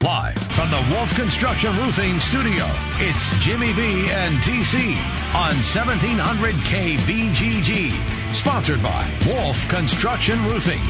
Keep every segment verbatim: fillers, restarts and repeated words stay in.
Live from the Wolf Construction Roofing Studio, it's Jimmy B and T C on seventeen hundred K B G G. Sponsored by Wolf Construction Roofing.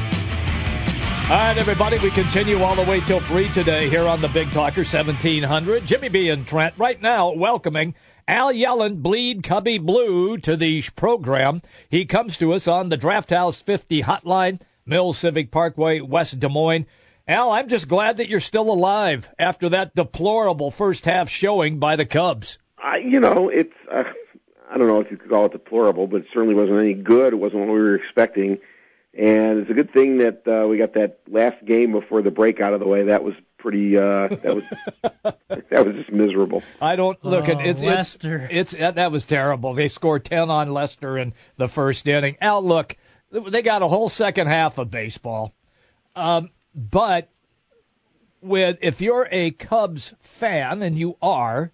All right, everybody, we continue all the way till three today here on the Big Talker seventeen hundred. Jimmy B and Trent right now welcoming Al Yellen, Bleed Cubby Blue, to the program. He comes to us on the Draft House fifty hotline, Mill Civic Parkway, West Des Moines. Al, I'm just glad that you're still alive after that deplorable first half showing by the Cubs. I, you know, it's, uh, I don't know if you could call it deplorable, but it certainly wasn't any good. It wasn't what we were expecting. And it's a good thing that uh, we got that last game before the break out of the way. That was pretty, uh, that was, that was just miserable. I don't, look, oh, at it's, Lester. it's, it's, that was terrible. They scored ten on Lester in the first inning. Al, look, they got a whole second half of baseball. Um, But with if you're a Cubs fan, and you are,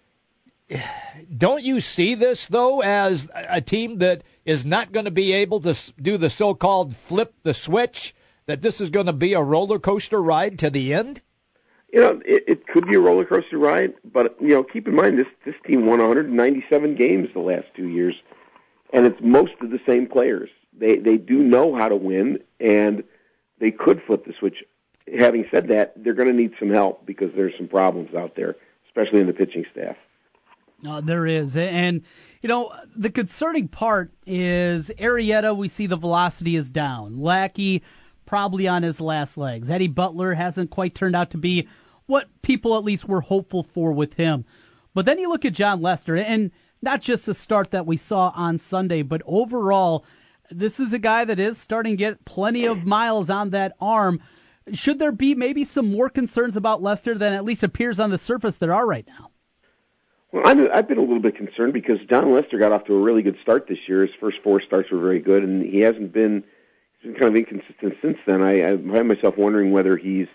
don't you see this, though, as a team that is not going to be able to do the so-called flip the switch, that this is going to be a roller coaster ride to the end? You know, it, it could be a roller coaster ride, but, you know, keep in mind this, this team won one hundred ninety-seven games the last two years, and it's most of the same players. They They do know how to win, and they could flip the switch. Having said that, they're going to need some help because there's some problems out there, especially in the pitching staff. Uh, there is. And, you know, the concerning part is Arrieta, we see the velocity is down. Lackey probably on his last legs. Eddie Butler hasn't quite turned out to be what people at least were hopeful for with him. But then you look at Jon Lester, and not just the start that we saw on Sunday, but overall, this is a guy that is starting to get plenty of miles on that arm. Should there be maybe some more concerns about Lester than at least appears on the surface there are right now? Well, I'm, I've been a little bit concerned because Jon Lester got off to a really good start this year. His first four starts were very good, and he hasn't been, he's been kind of inconsistent since then. I, I find myself wondering whether he's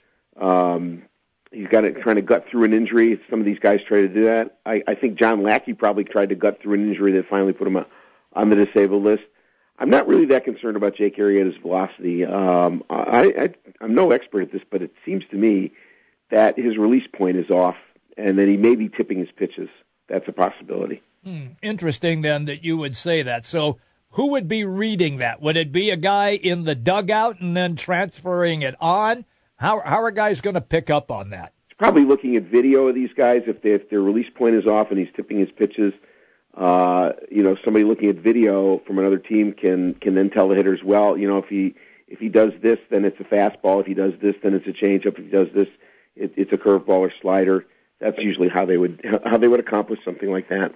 um, he's got to trying to gut through an injury. Some of these guys try to do that. I, I think John Lackey probably tried to gut through an injury that finally put him on the disabled list. I'm not really that concerned about Jake Arrieta's velocity. Um, I, I, I'm no expert at this, but it seems to me that his release point is off and that he may be tipping his pitches. That's a possibility. Hmm. Interesting, then, that you would say that. So who would be reading that? Would it be a guy in the dugout and then transferring it on? How, how are guys going to pick up on that? He's probably looking at video of these guys. If, they, if their release point is off and he's tipping his pitches, Uh, you know, somebody looking at video from another team can can then tell the hitters, well, you know, if he if he does this, then it's a fastball. If he does this, then it's a changeup. If he does this, it, it's a curveball or slider. That's usually how they would how they would accomplish something like that.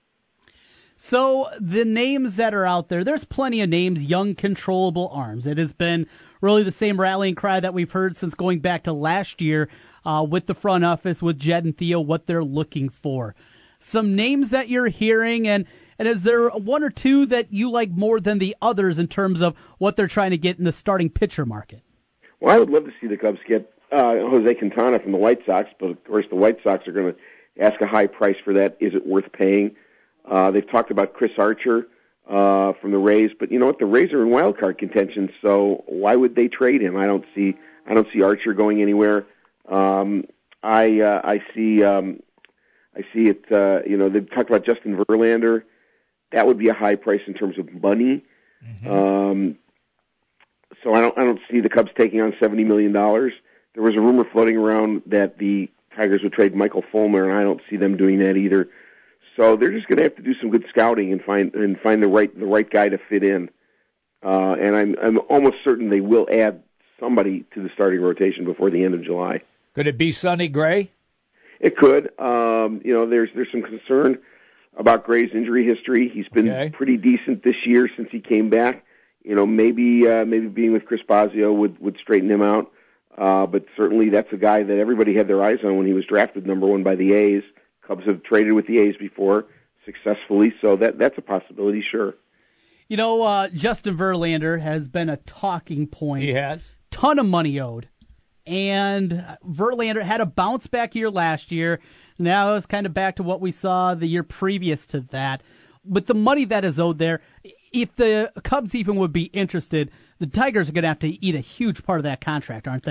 So the names that are out there, there's plenty of names, young, controllable arms. It has been really the same rallying cry that we've heard since going back to last year uh, with the front office, with Jed and Theo, what they're looking for. Some names that you're hearing, and, and is there one or two that you like more than the others in terms of what they're trying to get in the starting pitcher market? Well, I would love to see the Cubs get uh, Jose Quintana from the White Sox, but of course the White Sox are going to ask a high price for that. Is it worth paying? Uh, they've talked about Chris Archer uh, from the Rays, but you know what? The Rays are in wild card contention, so why would they trade him? I don't see I don't see Archer going anywhere. Um, I uh, I see. Um, I see it, uh, you know, they've talked about Justin Verlander. That would be a high price in terms of money. Mm-hmm. Um, so I don't I don't see the Cubs taking on seventy million dollars. There was a rumor floating around that the Tigers would trade Michael Fulmer, and I don't see them doing that either. So they're just going to have to do some good scouting and find and find the right the right guy to fit in. Uh, and I'm I'm almost certain they will add somebody to the starting rotation before the end of July. Could it be Sonny Gray? It could. Um, you know, there's there's some concern about Gray's injury history. He's been okay. pretty decent this year since he came back. You know, maybe uh, maybe being with Chris Bosio would, would straighten him out. Uh, but certainly that's a guy that everybody had their eyes on when he was drafted number one by the A's. Cubs have traded with the A's before successfully, so that that's a possibility, sure. You know, uh, Justin Verlander has been a talking point. He has. Ton of money owed. And Verlander had a bounce back year last year. Now it's kind of back to what we saw the year previous to that. But the money that is owed there, if the Cubs even would be interested, the Tigers are going to have to eat a huge part of that contract, aren't they?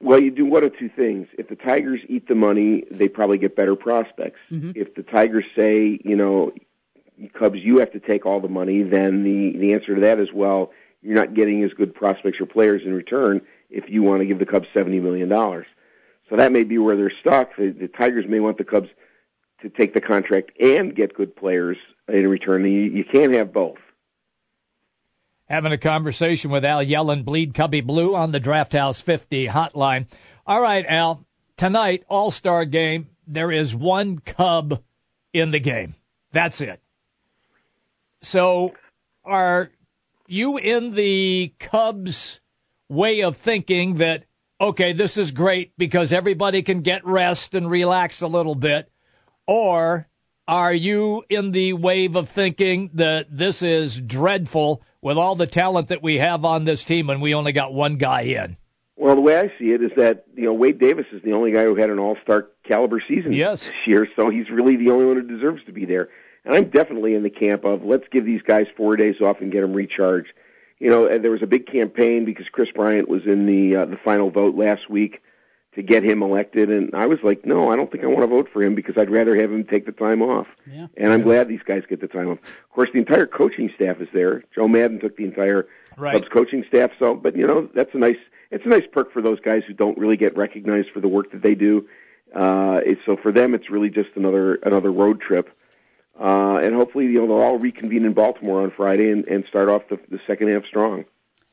Well, you do one of two things. If the Tigers eat the money, they probably get better prospects. Mm-hmm. If the Tigers say, you know, Cubs, you have to take all the money, then the, the answer to that is, well, you're not getting as good prospects or players in return if you want to give the Cubs seventy million dollars. So that may be where they're stuck. The, the Tigers may want the Cubs to take the contract and get good players in return. You, you can't have both. Having a conversation with Al Yellen, Bleed Cubby Blue on the Draft House fifty hotline. All right, Al, tonight, All-Star game, there is one Cub in the game. That's it. So are you in the Cubs' way of thinking that, okay, this is great because everybody can get rest and relax a little bit, or are you in the wave of thinking that this is dreadful with all the talent that we have on this team and we only got one guy in? Well, the way I see it is that, you know, Wade Davis is the only guy who had an all-star caliber season yes. this year, so he's really the only one who deserves to be there. And I'm definitely in the camp of let's give these guys four days off and get them recharged. You know, there was a big campaign because Chris Bryant was in the uh, the final vote last week to get him elected, and I was like, no, I don't think I want to vote for him because I'd rather have him take the time off. Yeah. And I'm glad these guys get the time off. Of course, the entire coaching staff is there. Joe Madden took the entire right. Cubs coaching staff. So, but you know, that's a nice it's a nice perk for those guys who don't really get recognized for the work that they do. Uh, it's, so for them, it's really just another another road trip. Uh, and hopefully, you know, they'll all reconvene in Baltimore on Friday and, and start off the, the second half strong.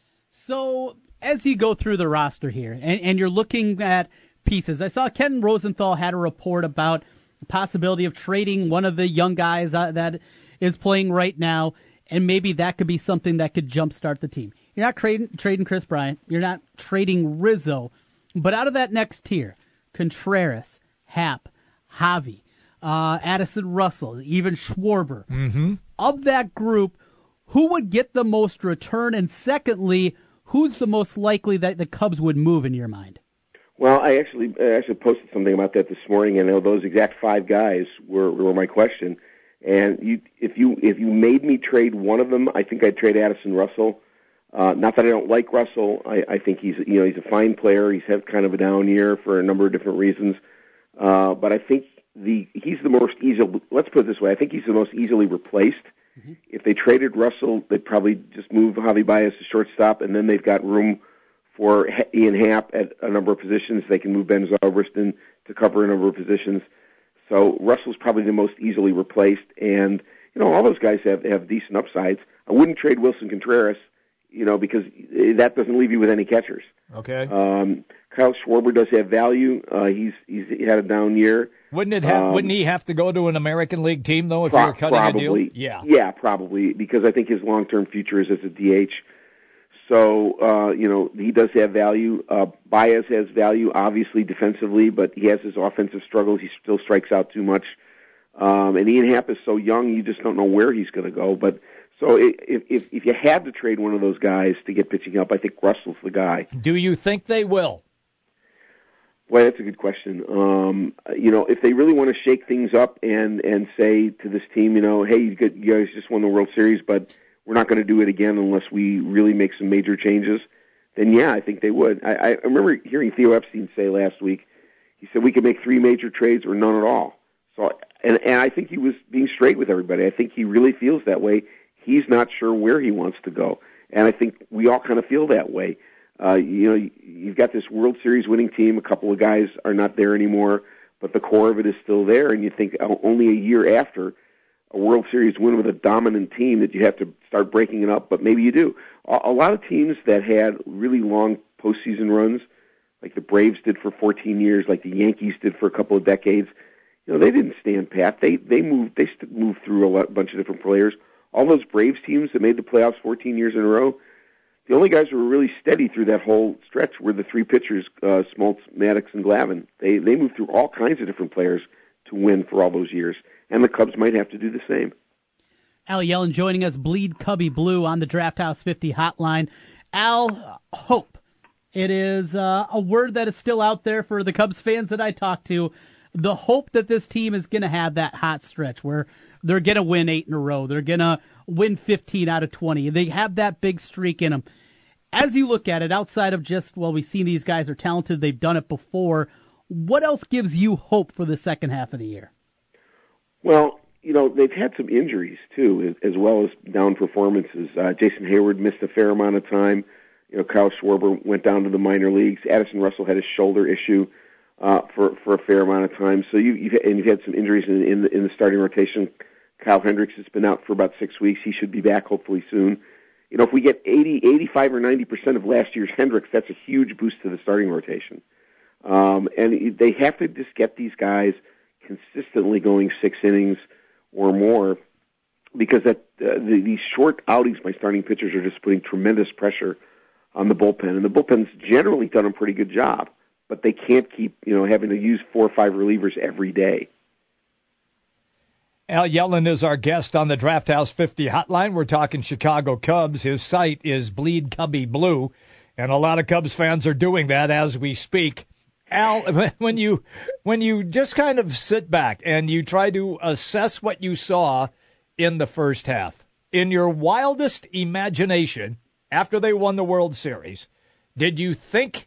So, as you go through the roster here, and, and you're looking at pieces, I saw Ken Rosenthal had a report about the possibility of trading one of the young guys uh, that is playing right now, and maybe that could be something that could jumpstart the team. You're not trading, trading Chris Bryant. You're not trading Rizzo. But out of that next tier, Contreras, Happ, Javi, Uh, Addison Russell, even Schwarber. Mm-hmm. Of that group, who would get the most return? And secondly, who's the most likely that the Cubs would move in your mind? Well, I actually I actually posted something about that this morning, and those exact five guys were, were my question. And you, if you if you made me trade one of them, I think I'd trade Addison Russell. Uh, not that I don't like Russell. I, I think he's you know he's a fine player. He's had kind of a down year for a number of different reasons. Uh, but I think The he's the most easily. Let's put it this way: I think he's the most easily replaced. Mm-hmm. If they traded Russell, they'd probably just move Javi Baez to shortstop, and then they've got room for Ian Happ at a number of positions. They can move Ben Zobrist to cover a number of positions. So Russell's probably the most easily replaced, and you know all those guys have have decent upsides. I wouldn't trade Wilson Contreras, you know, because that doesn't leave you with any catchers. Okay. Um, Kyle Schwarber does have value. Uh, he's he's he had a down year. Wouldn't it have? Um, wouldn't he have to go to an American League team though if pro- you're cutting probably, a deal? Yeah, yeah, probably because I think his long-term future is as a D H. So uh, you know he does have value. Uh, Baez has value, obviously defensively, but he has his offensive struggles. He still strikes out too much. Um, and Ian Happ is so young, you just don't know where he's going to go. But so if, if if you had to trade one of those guys to get pitching up, I think Russell's the guy. Do you think they will? Well, that's a good question. Um, you know, if they really want to shake things up and, and say to this team, you know, hey, you guys just won the World Series, but we're not going to do it again unless we really make some major changes, then yeah, I think they would. I, I remember hearing Theo Epstein say last week, he said we could make three major trades or none at all. So, and, and I think he was being straight with everybody. I think he really feels that way. He's not sure where he wants to go. And I think we all kind of feel that way. Uh, you know, you've got this World Series winning team. A couple of guys are not there anymore, but the core of it is still there. And you think only a year after a World Series win with a dominant team that you have to start breaking it up, but maybe you do. A lot of teams that had really long postseason runs, like the Braves did for fourteen years, like the Yankees did for a couple of decades, you know, they didn't stand pat. They they moved they moved through a lot, bunch of different players. All those Braves teams that made the playoffs fourteen years in a row, the only guys who were really steady through that whole stretch were the three pitchers, uh, Smoltz, Maddox, and Glavine. They they moved through all kinds of different players to win for all those years, and the Cubs might have to do the same. Al Yellen joining us, Bleed Cubby Blue on the Draft House fifty hotline. Al, hope. It is uh, a word that is still out there for the Cubs fans that I talk to. The hope that this team is going to have that hot stretch where they're going to win eight in a row. They're going to win fifteen out of twenty. They have that big streak in them. As you look at it, outside of just, well, we've seen these guys are talented, they've done it before, what else gives you hope for the second half of the year? Well, you know, they've had some injuries, too, as, as well as down performances. Uh, Jason Hayward missed a fair amount of time. You know, Kyle Schwarber went down to the minor leagues. Addison Russell had a shoulder issue uh, for for a fair amount of time. So you you've, and you've had some injuries in, in, the, in the starting rotation. Kyle Hendricks has been out for about six weeks. He should be back hopefully soon. You know, if we get eighty, eighty-five, or ninety percent of last year's Hendricks, that's a huge boost to the starting rotation. Um, and they have to just get these guys consistently going six innings or more, because that uh, the, these short outings by starting pitchers are just putting tremendous pressure on the bullpen, and the bullpen's generally done a pretty good job, but they can't keep, you know, having to use four or five relievers every day. Al Yellen is our guest on the Draft House fifty hotline. We're talking Chicago Cubs. His site is Bleed Cubby Blue, and a lot of Cubs fans are doing that as we speak. Al, when you when you just kind of sit back and you try to assess what you saw in the first half, in your wildest imagination, after they won the World Series, did you think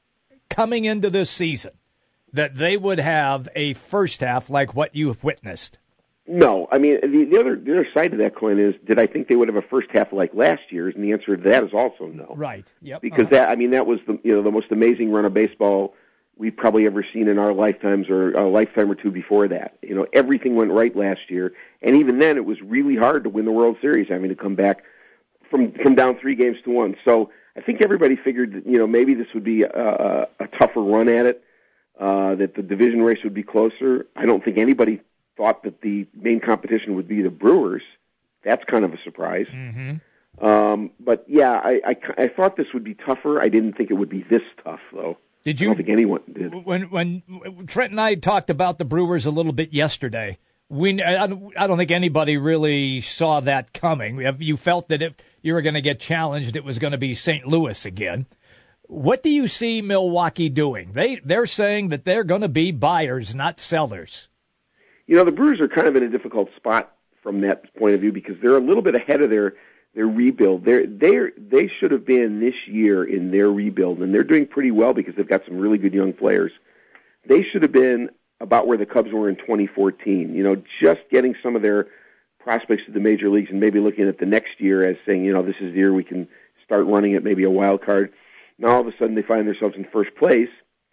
coming into this season that they would have a first half like what you have witnessed? No. I mean, the, the other the other side of that coin is, did I think they would have a first half like last year's? And the answer to that is also no. Right. Yep. Because uh-huh. that, I mean, that was the you know the most amazing run of baseball we've probably ever seen in our lifetimes, or a lifetime or two before that. You know, everything went right last year, and even then, it was really hard to win the World Series, having to come back from from down three games to one. So I think everybody figured that, you know, maybe this would be a, a, a tougher run at it, uh, that the division race would be closer. I don't think anybody thought that the main competition would be the Brewers. That's kind of a surprise. Mm-hmm. Um, but yeah, I, I, I thought this would be tougher. I didn't think it would be this tough, though. Did you? I don't think anyone did. When when Trent and I talked about the Brewers a little bit yesterday, we I don't, I don't think anybody really saw that coming. You felt that if you were going to get challenged, it was going to be Saint Louis again. What do you see Milwaukee doing? They they're saying that they're going to be buyers, not sellers. You know, the Brewers are kind of in a difficult spot from that point of view, because they're a little bit ahead of their their rebuild. They're they they should have been this year in their rebuild, and they're doing pretty well because they've got some really good young players. They should have been about where the Cubs were in twenty fourteen. You know, just getting some of their prospects to the major leagues, and maybe looking at the next year as saying, you know, this is the year we can start running it, maybe a wild card. Now all of a sudden they find themselves in first place,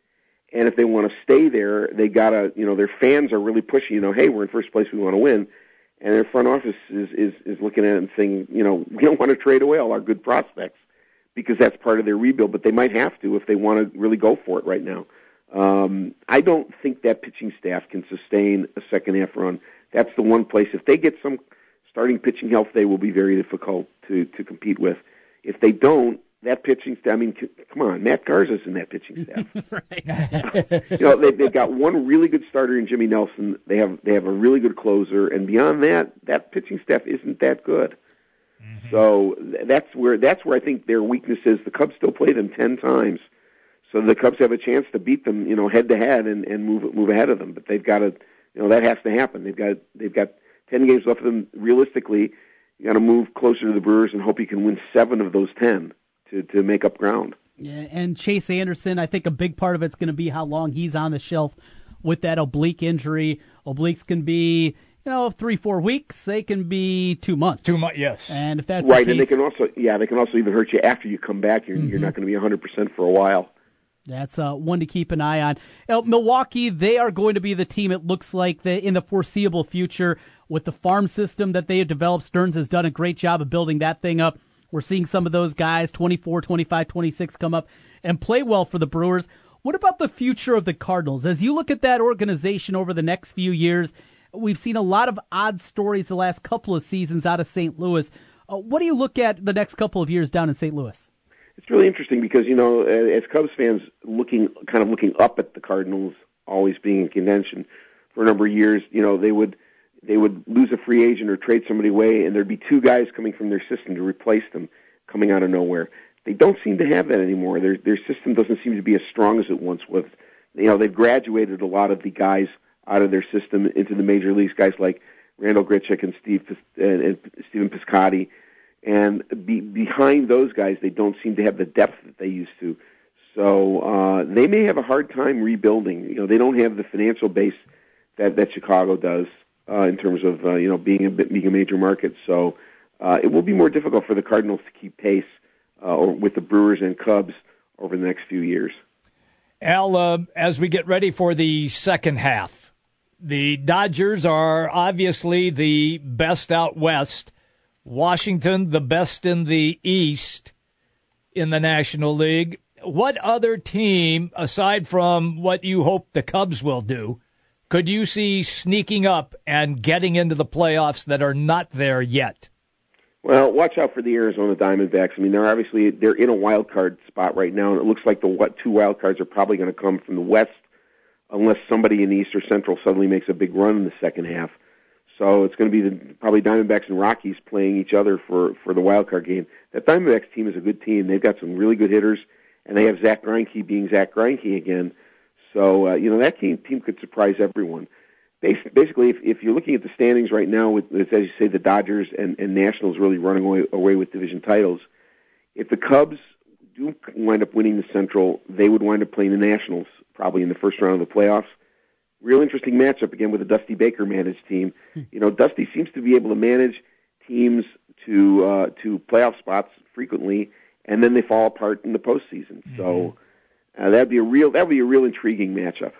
and if they want to stay there, they gotta, you know, their fans are really pushing, you know, hey, we're in first place, we want to win. And their front office is, is, is looking at it and saying, you know, we don't want to trade away all our good prospects, because that's part of their rebuild, but they might have to if they want to really go for it right now. Um, I don't think that pitching staff can sustain a second-half run. That's the one place. If they get some starting pitching health, they will be very difficult to, to compete with. If they don't, that pitching staff, I mean, c- come on, Matt Garza's in that pitching staff. Right. You know, they, they've got one really good starter in Jimmy Nelson. They have they have a really good closer, and beyond that, that pitching staff isn't that good. Mm-hmm. So that's where that's where I think their weakness is. The Cubs still play them ten times, so the Cubs have a chance to beat them, you know, head to head and and move move ahead of them. But they've got to, you know, that has to happen. They've got they've got ten games left of them. Realistically, you got to move closer to the Brewers and hope you can win seven of those ten to to make up ground. Yeah, and Chase Anderson, I think a big part of it's going to be how long he's on the shelf with that oblique injury. Obliques can be, you know, three, four weeks. They can be two months. Two months, yes. And if that's right, the case, and they can also, yeah, they can also even hurt you after you come back. You're, mm-hmm. you're not going to be one hundred percent for a while. That's uh, one to keep an eye on. You know, Milwaukee, they are going to be the team, it looks like, the, in the foreseeable future with the farm system that they have developed. Stearns has done a great job of building that thing up. We're seeing some of those guys, twenty-four, twenty-five, twenty-six, come up and play well for the Brewers. What about the future of the Cardinals? As you look at that organization over the next few years, we've seen a lot of odd stories the last couple of seasons out of Saint Louis. Uh, what do you look at the next couple of years down in Saint Louis? It's really interesting because, you know, as Cubs fans looking, kind of looking up at the Cardinals always being in contention for a number of years, you know, they would they would lose a free agent or trade somebody away, and there'd be two guys coming from their system to replace them coming out of nowhere. They don't seem to have that anymore. Their their system doesn't seem to be as strong as it once was. You know, they've graduated a lot of the guys out of their system into the major leagues, guys like Randall Grichuk and Steve and, and Stephen Piscotty. And be, behind those guys, they don't seem to have the depth that they used to. So uh, they may have a hard time rebuilding. You know, they don't have the financial base that, that Chicago does uh, in terms of uh, you know being a being a major market. So uh, it will be more difficult for the Cardinals to keep pace uh, or with the Brewers and Cubs over the next few years. Al, uh, as we get ready for the second half, the Dodgers are obviously the best out west. Washington, the best in the East in the National League. What other team, aside from what you hope the Cubs will do, could you see sneaking up and getting into the playoffs that are not there yet? Well, watch out for the Arizona Diamondbacks. I mean, they're obviously they're in a wild card spot right now, and it looks like the what, two wild cards are probably going to come from the West, unless somebody in the East or Central suddenly makes a big run in the second half. So it's going to be the, probably Diamondbacks and Rockies playing each other for, for the wild card game. That Diamondbacks team is a good team. They've got some really good hitters, and they have Zach Greinke being Zach Greinke again. So, uh, you know, that team, team could surprise everyone. Basically, if, if you're looking at the standings right now, with, as you say, the Dodgers and, and Nationals really running away, away with division titles, if the Cubs do wind up winning the Central, they would wind up playing the Nationals probably in the first round of the playoffs. Real interesting matchup, again, with a Dusty Baker-managed team. You know, Dusty seems to be able to manage teams to uh, to playoff spots frequently, and then they fall apart in the postseason. Mm-hmm. So uh, that'd be a real that would be a real intriguing matchup.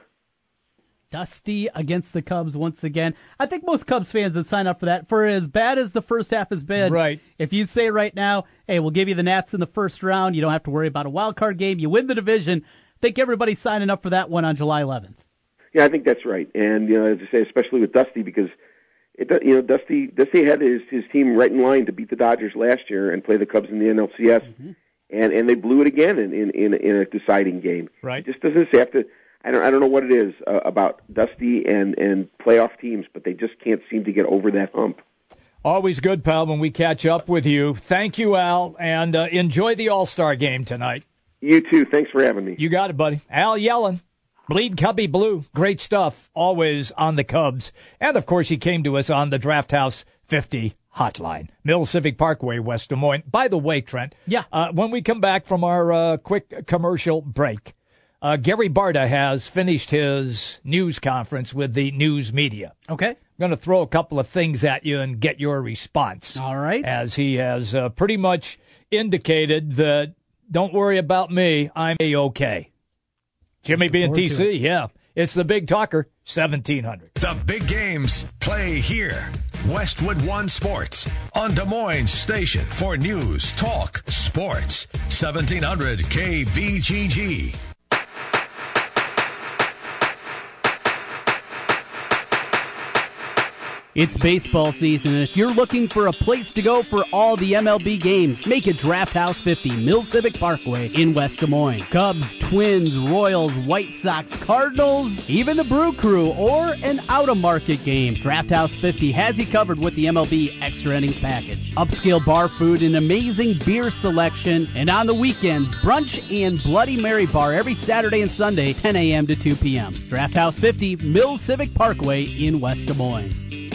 Dusty against the Cubs once again. I think most Cubs fans would sign up for that. For as bad as the first half has been, right. If you say right now, hey, we'll give you the Nats in the first round, you don't have to worry about a wild card game, you win the division, I think everybody's signing up for that one on July eleventh. Yeah, I think that's right. And, you know, as I say, especially with Dusty, because, it, you know, Dusty Dusty had his, his team right in line to beat the Dodgers last year and play the Cubs in the N L C S, mm-hmm. and, and they blew it again in, in, in, in a deciding game. Right. It just doesn't have to... I don't, I don't know what it is uh, about Dusty and, and playoff teams, but they just can't seem to get over that hump. Always good, pal, when we catch up with you. Thank you, Al, and uh, enjoy the All-Star game tonight. You too. Thanks for having me. You got it, buddy. Al Yellen, Bleed Cubby Blue. Great stuff, always on the Cubs. And, of course, he came to us on the Draft House fifty hotline. Mill Civic Parkway, West Des Moines. By the way, Trent, yeah. uh, when we come back from our uh, quick commercial break, Uh, Gary Barta has finished his news conference with the news media. Okay. I'm going to throw a couple of things at you and get your response. All right. As he has uh, pretty much indicated that, don't worry about me, I'm A-okay. Jimmy B and T C, yeah. It's the Big Talker, seventeen hundred. The big games play here. Westwood One Sports on Des Moines Station for news, talk, sports. seventeen hundred K B G G. It's baseball season, and if you're looking for a place to go for all the M L B games, make it Draft House fifty, Mill Civic Parkway in West Des Moines. Cubs, Twins, Royals, White Sox, Cardinals, even the Brew Crew, or an out-of-market game. Draft House fifty has you covered with the M L B Extra Innings Package. Upscale bar food, an amazing beer selection, and on the weekends, brunch and Bloody Mary Bar every Saturday and Sunday, ten a.m. to two p.m. Draft House fifty, Mill Civic Parkway in West Des Moines.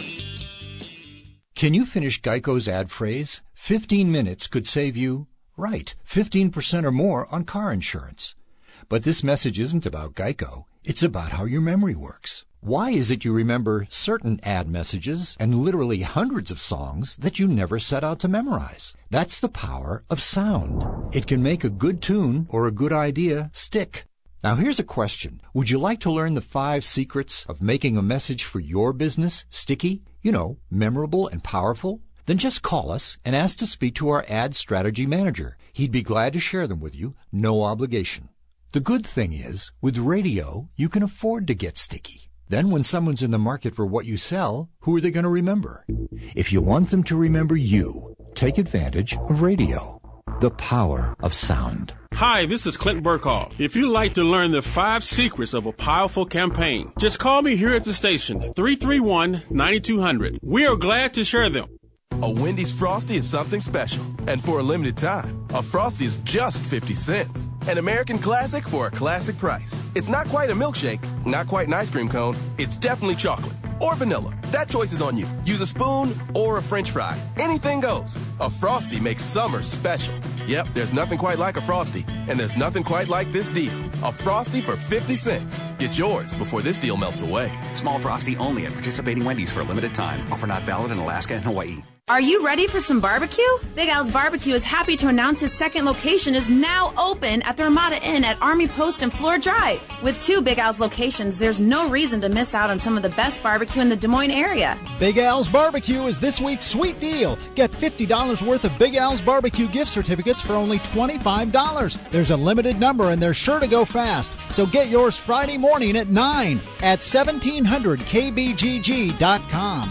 Can you finish Geico's ad phrase? fifteen minutes could save you, right, fifteen percent or more on car insurance. But this message isn't about Geico. It's about how your memory works. Why is it you remember certain ad messages and literally hundreds of songs that you never set out to memorize? That's the power of sound. It can make a good tune or a good idea stick. Now here's a question. Would you like to learn the five secrets of making a message for your business sticky? You know, memorable and powerful? Then just call us and ask to speak to our ad strategy manager. He'd be glad to share them with you, no obligation. The good thing is, with radio, you can afford to get sticky. Then when someone's in the market for what you sell, who are they going to remember? If you want them to remember you, take advantage of radio. The power of sound. Hi, this is Clint Burkall. If you'd like to learn the five secrets of a powerful campaign, just call me here at the station, three three one, nine two zero zero. We are glad to share them. A Wendy's Frosty is something special. And for a limited time, a Frosty is just fifty cents. An American classic for a classic price. It's not quite a milkshake, not quite an ice cream cone. It's definitely chocolate or vanilla That choice is on you. Use a spoon or a French fry. Anything goes. A Frosty makes summer special. Yep, there's nothing quite like a Frosty. And there's nothing quite like this deal. A Frosty for fifty cents. Get yours before this deal melts away. Small Frosty only at participating Wendy's for a limited time. Offer not valid in Alaska and Hawaii. Are you ready for some barbecue? Big Al's Barbecue is happy to announce his second location is now open at the Ramada Inn at Army Post and Floor Drive. With two Big Al's locations, there's no reason to miss out on some of the best barbecue in the Des Moines area. Big Al's Barbecue is this week's sweet deal. Get fifty dollars worth of Big Al's Barbecue gift certificates for only twenty-five dollars. There's a limited number and they're sure to go fast. So get yours Friday morning at nine at seventeen hundred K B G G dot com.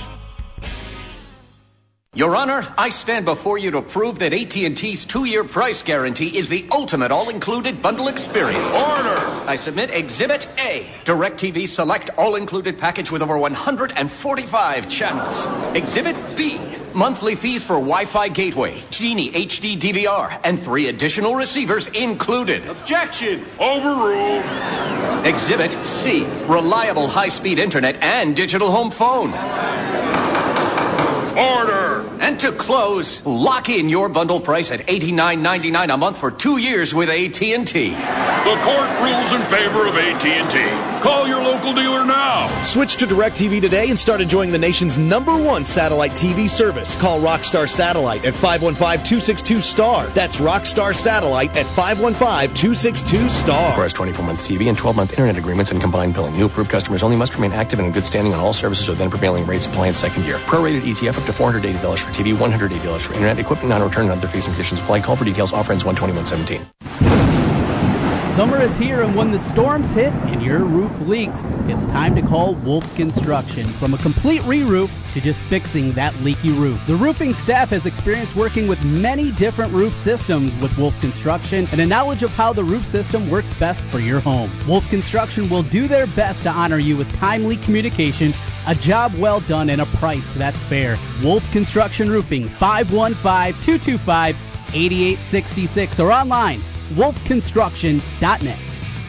Your Honor, I stand before you to prove that A T and T's two-year price guarantee is the ultimate all-included bundle experience. Order! I submit Exhibit A, DirecTV Select all-included package with over one hundred forty-five channels. Exhibit B, monthly fees for Wi-Fi gateway, Genie H D D V R, and three additional receivers included. Objection! Overruled! Exhibit C, reliable high-speed internet and digital home phone. Order! And to close, lock in your bundle price at eighty-nine ninety-nine a month for two years with A T and T. The court rules in favor of A T and T. Call your local dealer now. Switch to DirecTV today and start enjoying the nation's number one satellite T V service. Call Rockstar Satellite at five one five, two six two, S T A R. That's Rockstar Satellite at five one five, two six two, S T A R. Requires twenty-four month T V and twelve month internet agreements and combined billing. New approved customers only must remain active and in good standing on all services or then prevailing rates apply in second year. Prorated E T F up to four hundred eighty dollars for T V, one hundred eighty dollars for internet equipment, non-return and other fees and conditions apply. Call for details. Offer ends one twenty-one seventeen. Summer is here, and when the storms hit and your roof leaks, it's time to call Wolf Construction. From a complete re-roof to just fixing that leaky roof, the roofing staff has experience working with many different roof systems with Wolf Construction and a knowledge of how the roof system works best for your home. Wolf Construction will do their best to honor you with timely communication, a job well done, and a price that's fair. Wolf Construction Roofing, five one five, two two five, eight eight six six, or online, wolf construction dot net.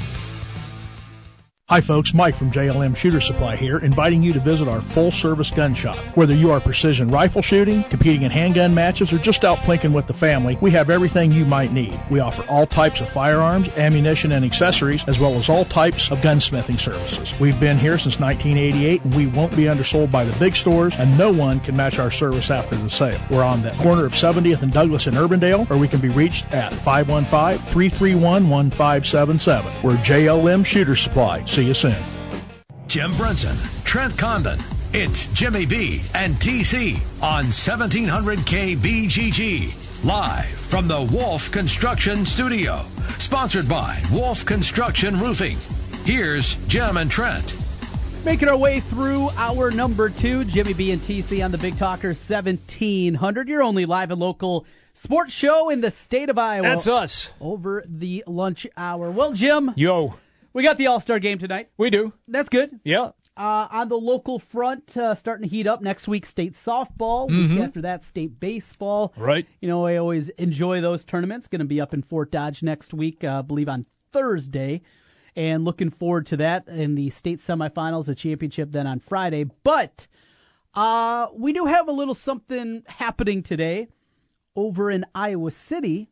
Hi folks, Mike from J L M Shooter Supply here, inviting you to visit our full-service gun shop. Whether you are precision rifle shooting, competing in handgun matches, or just out plinking with the family, we have everything you might need. We offer all types of firearms, ammunition, and accessories, as well as all types of gunsmithing services. We've been here since nineteen eighty-eight, and we won't be undersold by the big stores, and no one can match our service after the sale. We're on the corner of seventieth and Douglas in Urbandale, or we can be reached at five one five, three three one, one five seven seven. We're J L M Shooter Supply. See you soon. Jim Brunson, Trent Condon. It's Jimmy B and T C on seventeen hundred K B G G. Live from the Wolf Construction Studio. Sponsored by Wolf Construction Roofing. Here's Jim and Trent. Making our way through hour number two, Jimmy B and T C on the Big Talker seventeen hundred. Your only live and local sports show in the state of Iowa. That's us. Over the lunch hour. Well, Jim. Yo. We got the All-Star game tonight. We do. That's good. Yeah. Uh, on the local front, uh, starting to heat up next week, state softball. Mm-hmm. Week after that, state baseball. Right. You know, I always enjoy those tournaments. Going to be up in Fort Dodge next week, uh, I believe on Thursday. And looking forward to that in the state semifinals, the championship then on Friday. But uh, we do have a little something happening today over in Iowa City,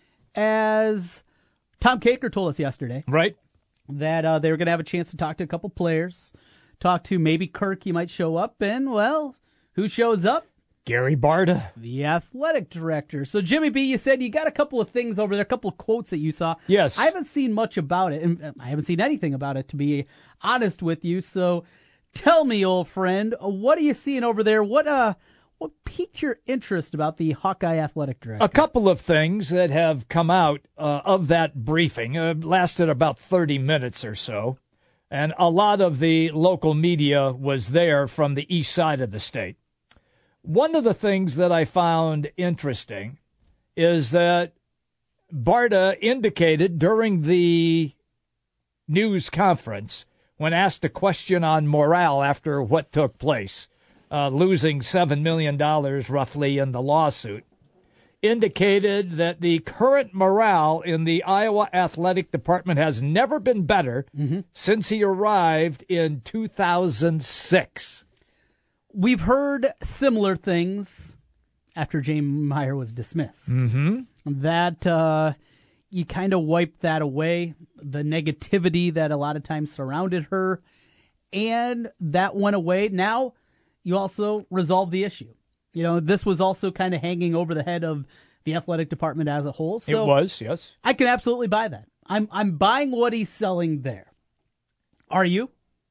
as Tom Kaker told us yesterday. Right. That uh, they were going to have a chance to talk to a couple players, talk to maybe Kirk, he might show up, and, well, who shows up? Gary Barta, the athletic director. So, Jimmy B, you said you got a couple of things over there, a couple of quotes that you saw. Yes. I haven't seen much about it, and I haven't seen anything about it, to be honest with you. So, tell me, old friend, what are you seeing over there? What uh, what piqued your interest about the Hawkeye athletic director? A couple of things that have come out uh, of that briefing. It lasted about thirty minutes or so, and a lot of the local media was there from the east side of the state. One of the things that I found interesting is that Barta indicated during the news conference, when asked a question on morale after what took place, uh, losing seven million dollars roughly in the lawsuit, indicated that the current morale in the Iowa Athletic Department has never been better mm-hmm. since he arrived in two thousand six. we've heard similar things after Jane Meyer was dismissed. Mm-hmm. That uh, you kind of wiped that away, the negativity that a lot of times surrounded her, and that went away. Now you also resolved the issue. You know, this was also kind of hanging over the head of the athletic department as a whole. So it was, yes. I can absolutely buy that. I'm I'm buying what he's selling there. Are you?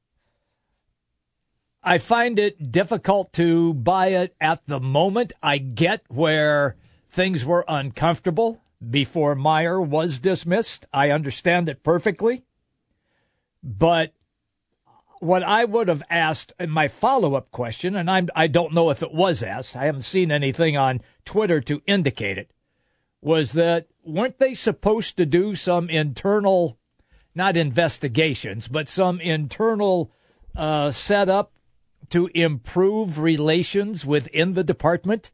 I find it difficult to buy it at the moment. I get where things were uncomfortable before Meyer was dismissed. I understand it perfectly. But what I would have asked in my follow-up question, and I'm, I don't know if it was asked, I haven't seen anything on Twitter to indicate it, was that weren't they supposed to do some internal, not investigations, but some internal uh, setup to improve relations within the department?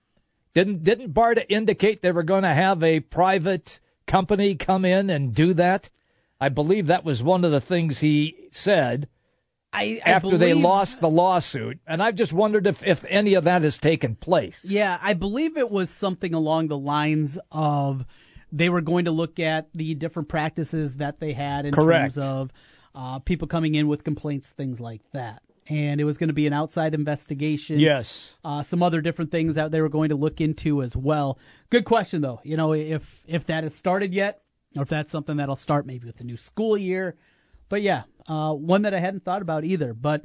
Didn't didn't BARDA indicate they were going to have a private company come in and do that? I believe that was one of the things he said I, I after believe, they lost the lawsuit. And I've just wondered if, if any of that has taken place. Yeah, I believe it was something along the lines of they were going to look at the different practices that they had in Correct. terms of uh, people coming in with complaints, things like that. And it was going to be an outside investigation. Yes. Uh, some other different things that they were going to look into as well. Good question, though. You know, if if that has started yet, or if that's something that'll start maybe with the new school year. But yeah, uh, one that I hadn't thought about either. But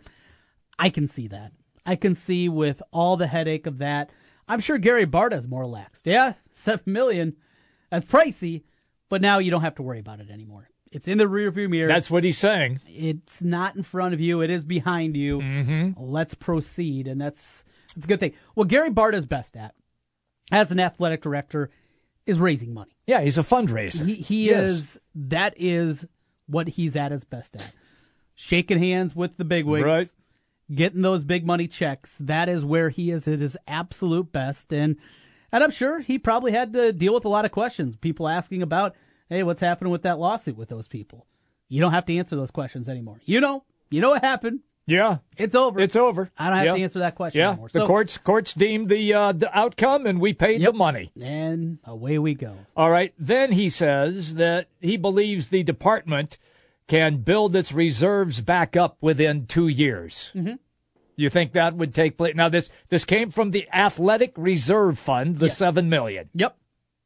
I can see that. I can see with all the headache of that. I'm sure Gary BARDA is more relaxed. Yeah, seven million dollars. That's pricey, but now you don't have to worry about it anymore. It's in the rearview mirror. That's what he's saying. It's not in front of you. It is behind you. Mm-hmm. Let's proceed, and that's that's a good thing. What Gary BARDA is best at, as an athletic director, is raising money. Yeah, he's a fundraiser. He, he yes. is. That is what he's at his best at. Shaking hands with the bigwigs, right. Getting those big money checks. That is where he is at his absolute best, and and I'm sure he probably had to deal with a lot of questions. People asking about, hey, what's happening with that lawsuit with those people? You don't have to answer those questions anymore. You know, you know what happened. Yeah, it's over. It's over. I don't have yeah. to answer that question yeah. anymore. The so, courts courts deemed the uh, the outcome, and we paid yep. the money. And away we go. All right. Then he says that he believes the department can build its reserves back up within two years. Mm-hmm. You think that would take place? Now, this this came from the Athletic Reserve Fund, the yes. seven million dollars. Yep.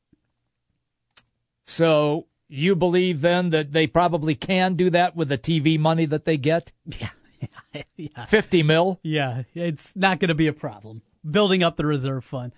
So you believe then that they probably can do that with the T V money that they get? Yeah. yeah. fifty mil? Yeah, it's not going to be a problem. Building up the reserve fund.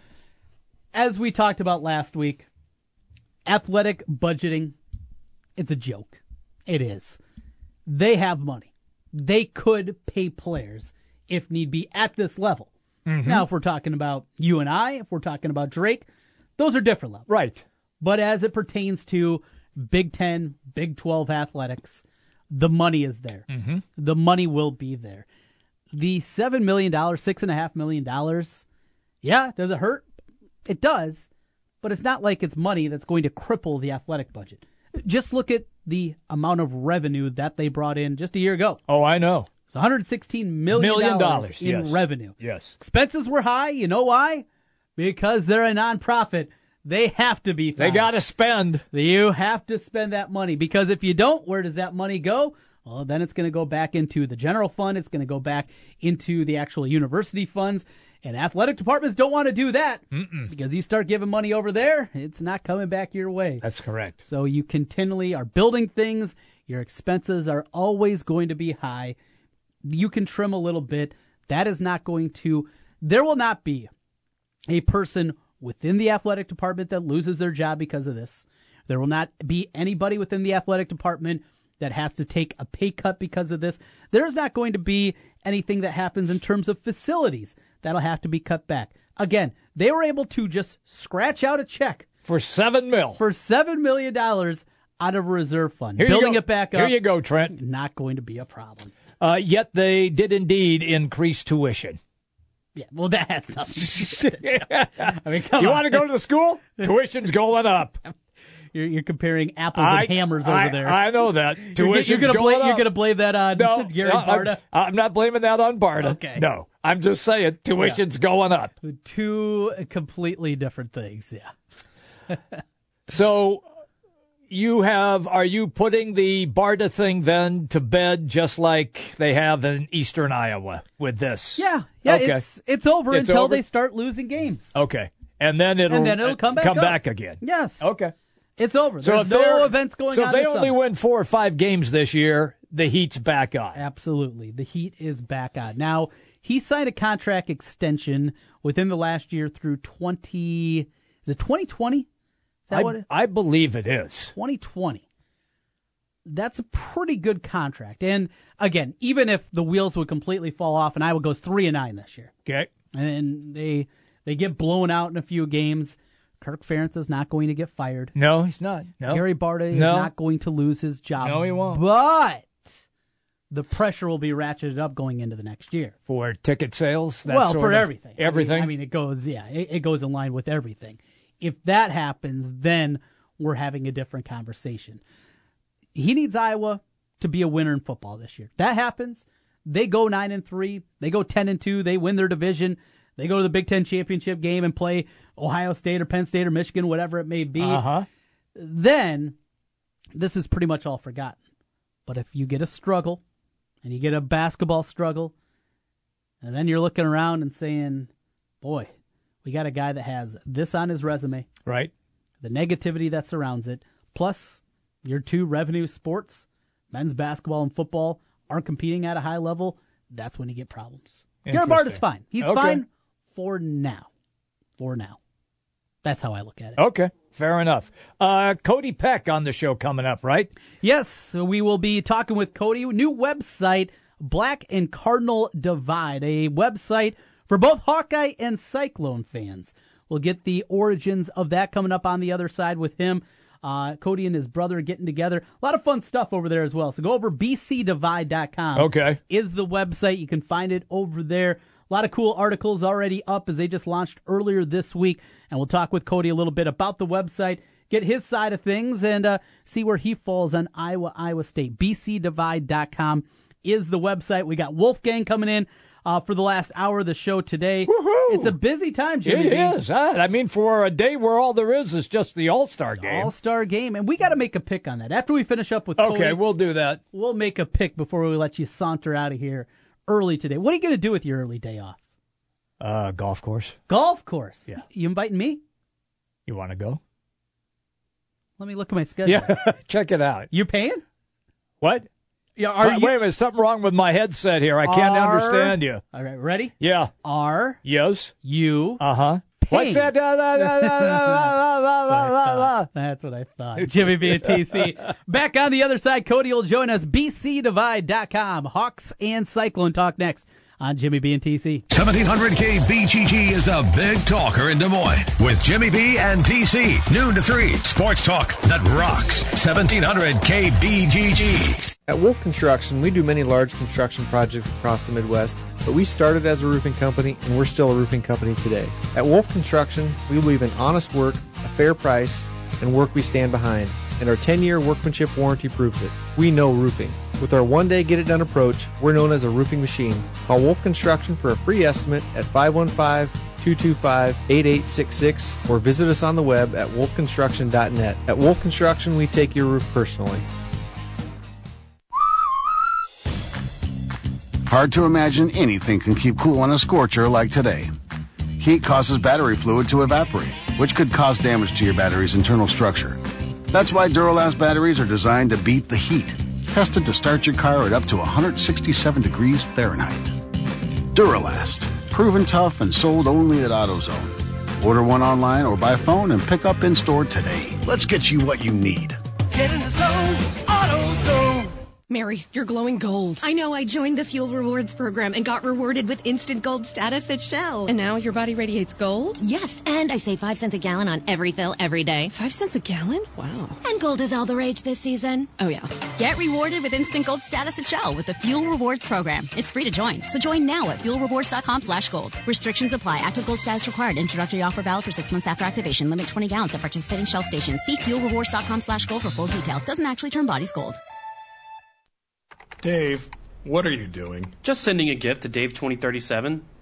As we talked about last week, athletic budgeting, it's a joke. It is. They have money. They could pay players if need be at this level. Mm-hmm. Now, if we're talking about you and I, if we're talking about Drake, those are different levels. Right. But as it pertains to Big Ten, Big twelve athletics, the money is there. Mm-hmm. The money will be there. The seven million dollars, six point five million dollars, yeah, does it hurt? It does, but it's not like it's money that's going to cripple the athletic budget. Just look at the amount of revenue that they brought in just a year ago. Oh, I know. It's one hundred sixteen million dollars Million dollars, in yes. revenue. Yes. Expenses were high. You know why? Because they're a nonprofit. They have to be. They got to spend. You have to spend that money, because if you don't, where does that money go? Well, then it's going to go back into the general fund. It's going to go back into the actual university funds. And athletic departments don't want to do that. Mm-mm. Because you start giving money over there, it's not coming back your way. That's correct. So you continually are building things. Your expenses are always going to be high. You can trim a little bit. That is not going to, there will not be a person within the athletic department that loses their job because of this. There will not be anybody within the athletic department that has to take a pay cut because of this. There's not going to be anything that happens in terms of facilities that'll have to be cut back. Again, they were able to just scratch out a check for seven mil for seven million dollars out of a reserve fund. Here Building you go. it back up. Here you go, Trent. Not going to be a problem. Uh, yet they did indeed increase tuition. Yeah, well, that has nothing to do with it. I mean, come you on. want to go to the school? Tuition's going up. You're, you're comparing apples I, and hammers I, over there. I know that. Tuition's you're, you're gonna going blame, up. You're going to blame that on no, Gary no, BARDA? I'm, I'm not blaming that on BARDA. Okay. No. I'm just saying, tuition's yeah. going up. Two completely different things, yeah. So you have, are you putting the BARTA thing then to bed just like they have in Eastern Iowa with this? Yeah, yeah, okay. it's, it's over it's until over? they start losing games. Okay. And then it'll, and then it'll come back come up. back again. Yes. Okay. It's over. So There's no events going so on. So if they this only summer. win four or five games this year, the Heat's back on. Absolutely. The Heat is back on. Now, he signed a contract extension within the last year through twenty. Is it twenty twenty? Is that I, what it, I believe it is. twenty twenty. That's a pretty good contract. And again, even if the wheels would completely fall off and Iowa goes three and nine this year, okay, and they they get blown out in a few games, Kirk Ferentz is not going to get fired. No, he's not. No. Gary BARTA is no. not going to lose his job. No, he won't. But the pressure will be ratcheted up going into the next year. For ticket sales? That well, sort for of everything. Everything? I mean, I mean, it goes, yeah, it, it goes in line with everything. If that happens, then we're having a different conversation. He needs Iowa to be a winner in football this year. That happens. They go nine and three. They go ten and two. They win their division. They go to the Big Ten championship game and play Ohio State or Penn State or Michigan, whatever it may be. Uh-huh. Then this is pretty much all forgotten. But if you get a struggle, and you get a basketball struggle, and then you're looking around and saying, boy, we got a guy that has this on his resume. Right. The negativity that surrounds it, plus your two revenue sports, men's basketball and football, aren't competing at a high level, that's when you get problems. Gary BARTA is fine. He's okay. fine for now. For now. That's how I look at it. Okay, fair enough. Uh, Cody Peck on the show coming up, right? Yes, so we will be talking with Cody. New website, Black and Cardinal Divide, a website for both Hawkeye and Cyclone fans. We'll get the origins of that coming up on the other side with him. Uh, Cody and his brother getting together. A lot of fun stuff over there as well. So go over b c divide dot com. Okay. Is the website. You can find it over there. A lot of cool articles already up as they just launched earlier this week. And we'll talk with Cody a little bit about the website, get his side of things, and uh, see where he falls on Iowa, Iowa State. b c divide dot com is the website. We got Wolfgang coming in uh, for the last hour of the show today. Woohoo! It's a busy time, Jimmy. It B. is. Huh? I mean, for a day where all there is is just the All-Star game. All-Star game. And we got to make a pick on that. After we finish up with Okay, Cody, we'll do that. We'll make a pick before we let you saunter out of here early today. What are you going to do with your early day off? Uh, golf course. Golf course? Yeah. You inviting me? You want to go? Let me look at my schedule. Yeah, check it out. You're paying? What? Yeah, are wait, you... wait a minute, something wrong with my headset here. I can't are... understand you. All right, ready? Yeah. Are yes. you uh-huh. What's that? That's what I thought. Jimmy B and T C. Back on the other side, Cody will join us. b c divide dot com. Hawks and Cyclone talk next on Jimmy B and T C. seventeen hundred K B G G is the big talker in Des Moines with Jimmy B and T C. Noon to three. Sports talk that rocks. seventeen hundred K B G G. At Wolf Construction, we do many large construction projects across the Midwest, but we started as a roofing company and we're still a roofing company today. At Wolf Construction, we believe in honest work, a fair price, and work we stand behind. And our ten-year workmanship warranty proves it. We know roofing. With our one-day get-it-done approach, we're known as a roofing machine. Call Wolf Construction for a free estimate at five one five, two two five, eight eight six six or visit us on the web at wolf construction dot net. At Wolf Construction, we take your roof personally. Hard to imagine anything can keep cool on a scorcher like today. Heat causes battery fluid to evaporate, which could cause damage to your battery's internal structure. That's why Duralast batteries are designed to beat the heat. Tested to start your car at up to one hundred sixty-seven degrees Fahrenheit. Duralast, proven tough and sold only at AutoZone. Order one online or by phone and pick up in-store today. Let's get you what you need. Get in the zone, AutoZone. Mary, you're glowing gold. I know. I joined the Fuel Rewards program and got rewarded with instant gold status at Shell. And now your body radiates gold? Yes, and I save five cents a gallon on every fill every day. Five cents a gallon? Wow. And gold is all the rage this season. Oh, yeah. Get rewarded with instant gold status at Shell with the Fuel Rewards program. It's free to join, so join now at fuel rewards dot com slash gold. Restrictions apply. Active gold status required. Introductory offer valid for six months after activation. Limit twenty gallons at participating Shell stations. See fuel rewards dot com slash gold for full details. Doesn't actually turn bodies gold. Dave, what are you doing? Just sending a gift to Dave twenty thirty-seven.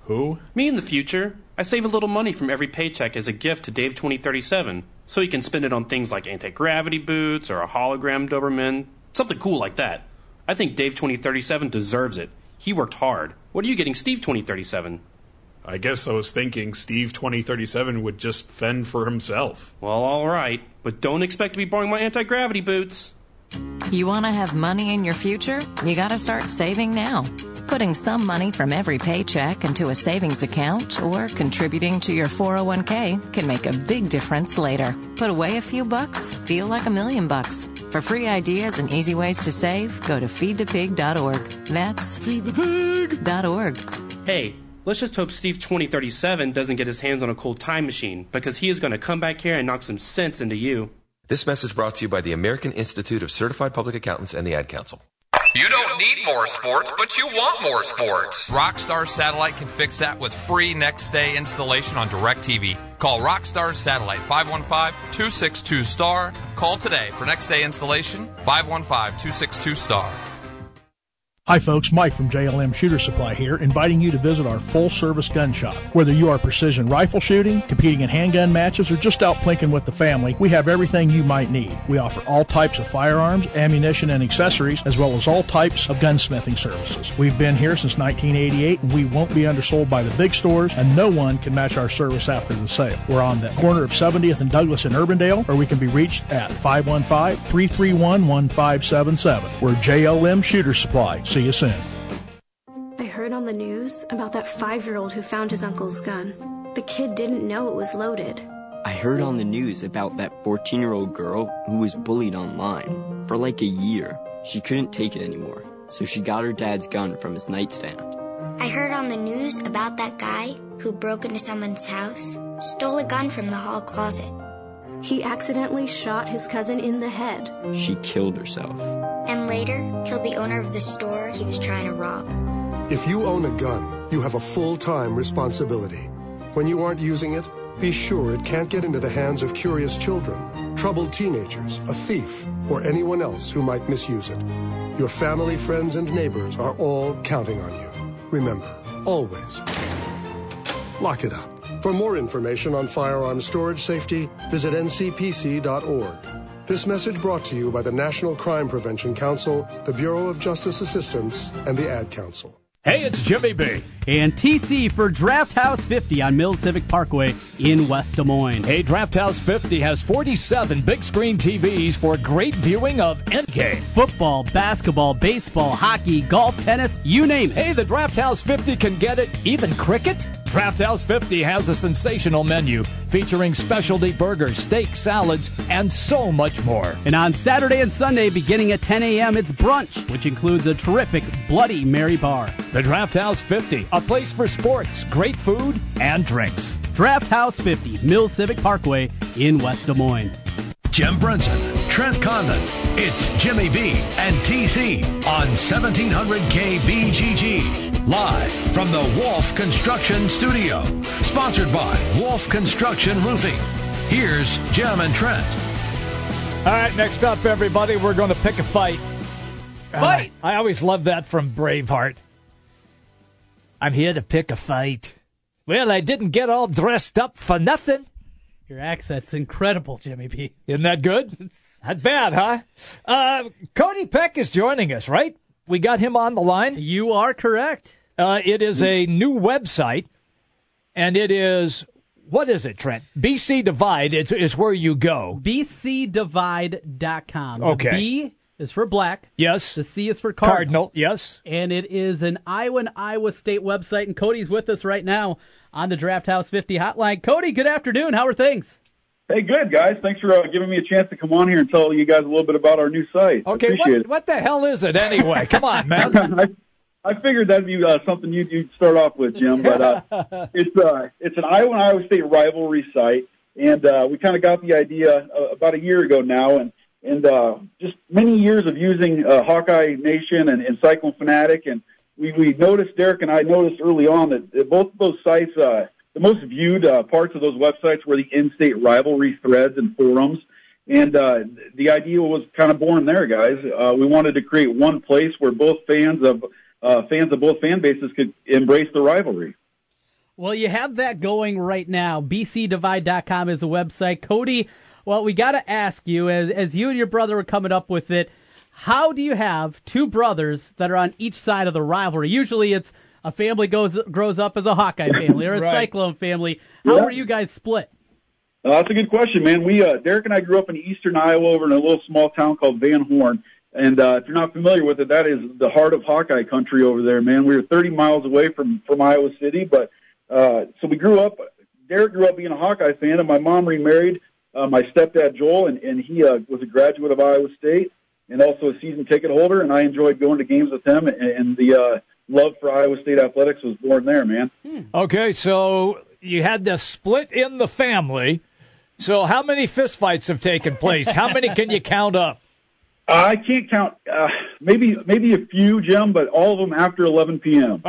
Who? Me in the future. I save a little money from every paycheck as a gift to Dave twenty thirty-seven, so he can spend it on things like anti-gravity boots or a hologram Doberman, something cool like that. I think Dave twenty thirty-seven deserves it. He worked hard. What are you getting Steve twenty thirty-seven? I guess I was thinking Steve twenty thirty-seven would just fend for himself. Well, all right, but don't expect to be borrowing my anti-gravity boots. You want to have money in your future? You got to start saving now. Putting some money from every paycheck into a savings account or contributing to your four oh one k can make a big difference later. Put away a few bucks, feel like a million bucks. For free ideas and easy ways to save, go to feed the pig dot org. That's feed the pig dot org. Hey, let's just hope Steve twenty thirty-seven doesn't get his hands on a cool time machine, because he is going to come back here and knock some sense into you. This message brought to you by the American Institute of Certified Public Accountants and the Ad Council. You don't need more sports, but you want more sports. Rockstar Satellite can fix that with free next-day installation on DirecTV. Call Rockstar Satellite, five one five, two six two, S T A R. Call today for next-day installation, five one five, two six two, S T A R. Hi folks, Mike from J L M Shooter Supply here, inviting you to visit our full-service gun shop. Whether you are precision rifle shooting, competing in handgun matches, or just out plinking with the family, we have everything you might need. We offer all types of firearms, ammunition, and accessories, as well as all types of gunsmithing services. We've been here since nineteen eighty-eight, and we won't be undersold by the big stores, and no one can match our service after the sale. We're on the corner of seventieth and Douglas in Urbandale, or we can be reached at five one five, three three one, one five seven seven. We're J L M Shooter Supply. See you soon. I heard on the news about that five-year-old who found his uncle's gun. The kid didn't know it was loaded. I heard on the news about that fourteen-year-old girl who was bullied online. For like a year, she couldn't take it anymore, so she got her dad's gun from his nightstand. I heard on the news about that guy who broke into someone's house, stole a gun from the hall closet. He accidentally shot his cousin in the head. She killed herself. And later, killed the owner of the store he was trying to rob. If you own a gun, you have a full-time responsibility. When you aren't using it, be sure it can't get into the hands of curious children, troubled teenagers, a thief, or anyone else who might misuse it. Your family, friends, and neighbors are all counting on you. Remember, always, lock it up. For more information on firearm storage safety, visit N C P C dot org. This message brought to you by the National Crime Prevention Council, the Bureau of Justice Assistance, and the Ad Council. Hey, it's Jimmy B. And T C for Draft House fifty on Mills Civic Parkway in West Des Moines. Hey, Draft House fifty has forty-seven big screen T Vs for great viewing of Endgame. Football, basketball, baseball, hockey, golf, tennis, you name it. Hey, the Draft House fifty can get it, even cricket. Draft House fifty has a sensational menu featuring specialty burgers, steak, salads, and so much more. And on Saturday and Sunday, beginning at ten a.m., it's brunch, which includes a terrific Bloody Mary bar. The Draft House fifty, a place for sports, great food, and drinks. Draft House fifty, Mills Civic Parkway in West Des Moines. Jim Brunson, Trent Condon, it's Jimmy B and T C on seventeen hundred K B G G. Live from the Wolf Construction Studio. Sponsored by Wolf Construction Roofing. Here's Jim and Trent. All right, next up, everybody, we're going to pick a fight. Fight! Uh, I always love that from Braveheart. I'm here to pick a fight. Well, I didn't get all dressed up for nothing. Your accent's incredible, Jimmy B. Isn't that good? Not bad, huh? Uh, Cody Peck is joining us, right? We got him on the line. You are correct. Uh, it is a new website, and it is, what is it, Trent? B C Divide is, is where you go. B C divide dot com. Okay. The B is for black. Yes. The C is for cardinal. Cardinal, yes. And it is an Iowa and Iowa State website, and Cody's with us right now on the Draft House fifty hotline. Cody, good afternoon. How are things? Hey, good, guys. Thanks for uh, giving me a chance to come on here and tell you guys a little bit about our new site. Okay, what, what the hell is it anyway? Come on, man. I, I figured that'd be uh, something you'd, you'd start off with, Jim. But uh, it's uh, it's an Iowa and Iowa State rivalry site, and uh, we kind of got the idea uh, about a year ago now, and and uh, just many years of using uh, Hawkeye Nation and, and Cyclone Fanatic, and we, we noticed, Derek and I noticed early on that, that both of those sites, uh, the most viewed uh, parts of those websites were the in-state rivalry threads and forums. And uh, the idea was kind of born there, guys. Uh, we wanted to create one place where both fans of uh, fans of both fan bases could embrace the rivalry. Well, you have that going right now. b c divide dot com is the website. Cody, well, we got to ask you, as, as you and your brother were coming up with it, how do you have two brothers that are on each side of the rivalry? Usually it's a family goes grows up as a Hawkeye family or a right. Cyclone family. How yeah. are you guys split? Uh, that's a good question, man. We uh, Derek and I grew up in eastern Iowa over in a little small town called Van Horn. And uh, if you're not familiar with it, that is the heart of Hawkeye country over there, man. We were thirty miles away from, from Iowa City. But uh, so we grew up, Derek grew up being a Hawkeye fan, and my mom remarried uh, my stepdad, Joel, and, and he uh, was a graduate of Iowa State and also a season ticket holder. And I enjoyed going to games with him, and, and the uh, love for Iowa State athletics was born there, man. Okay, so you had the split in the family. So how many fistfights have taken place? How many can you count up? I can't count. Uh, maybe maybe a few, Jim, but all of them after eleven p.m.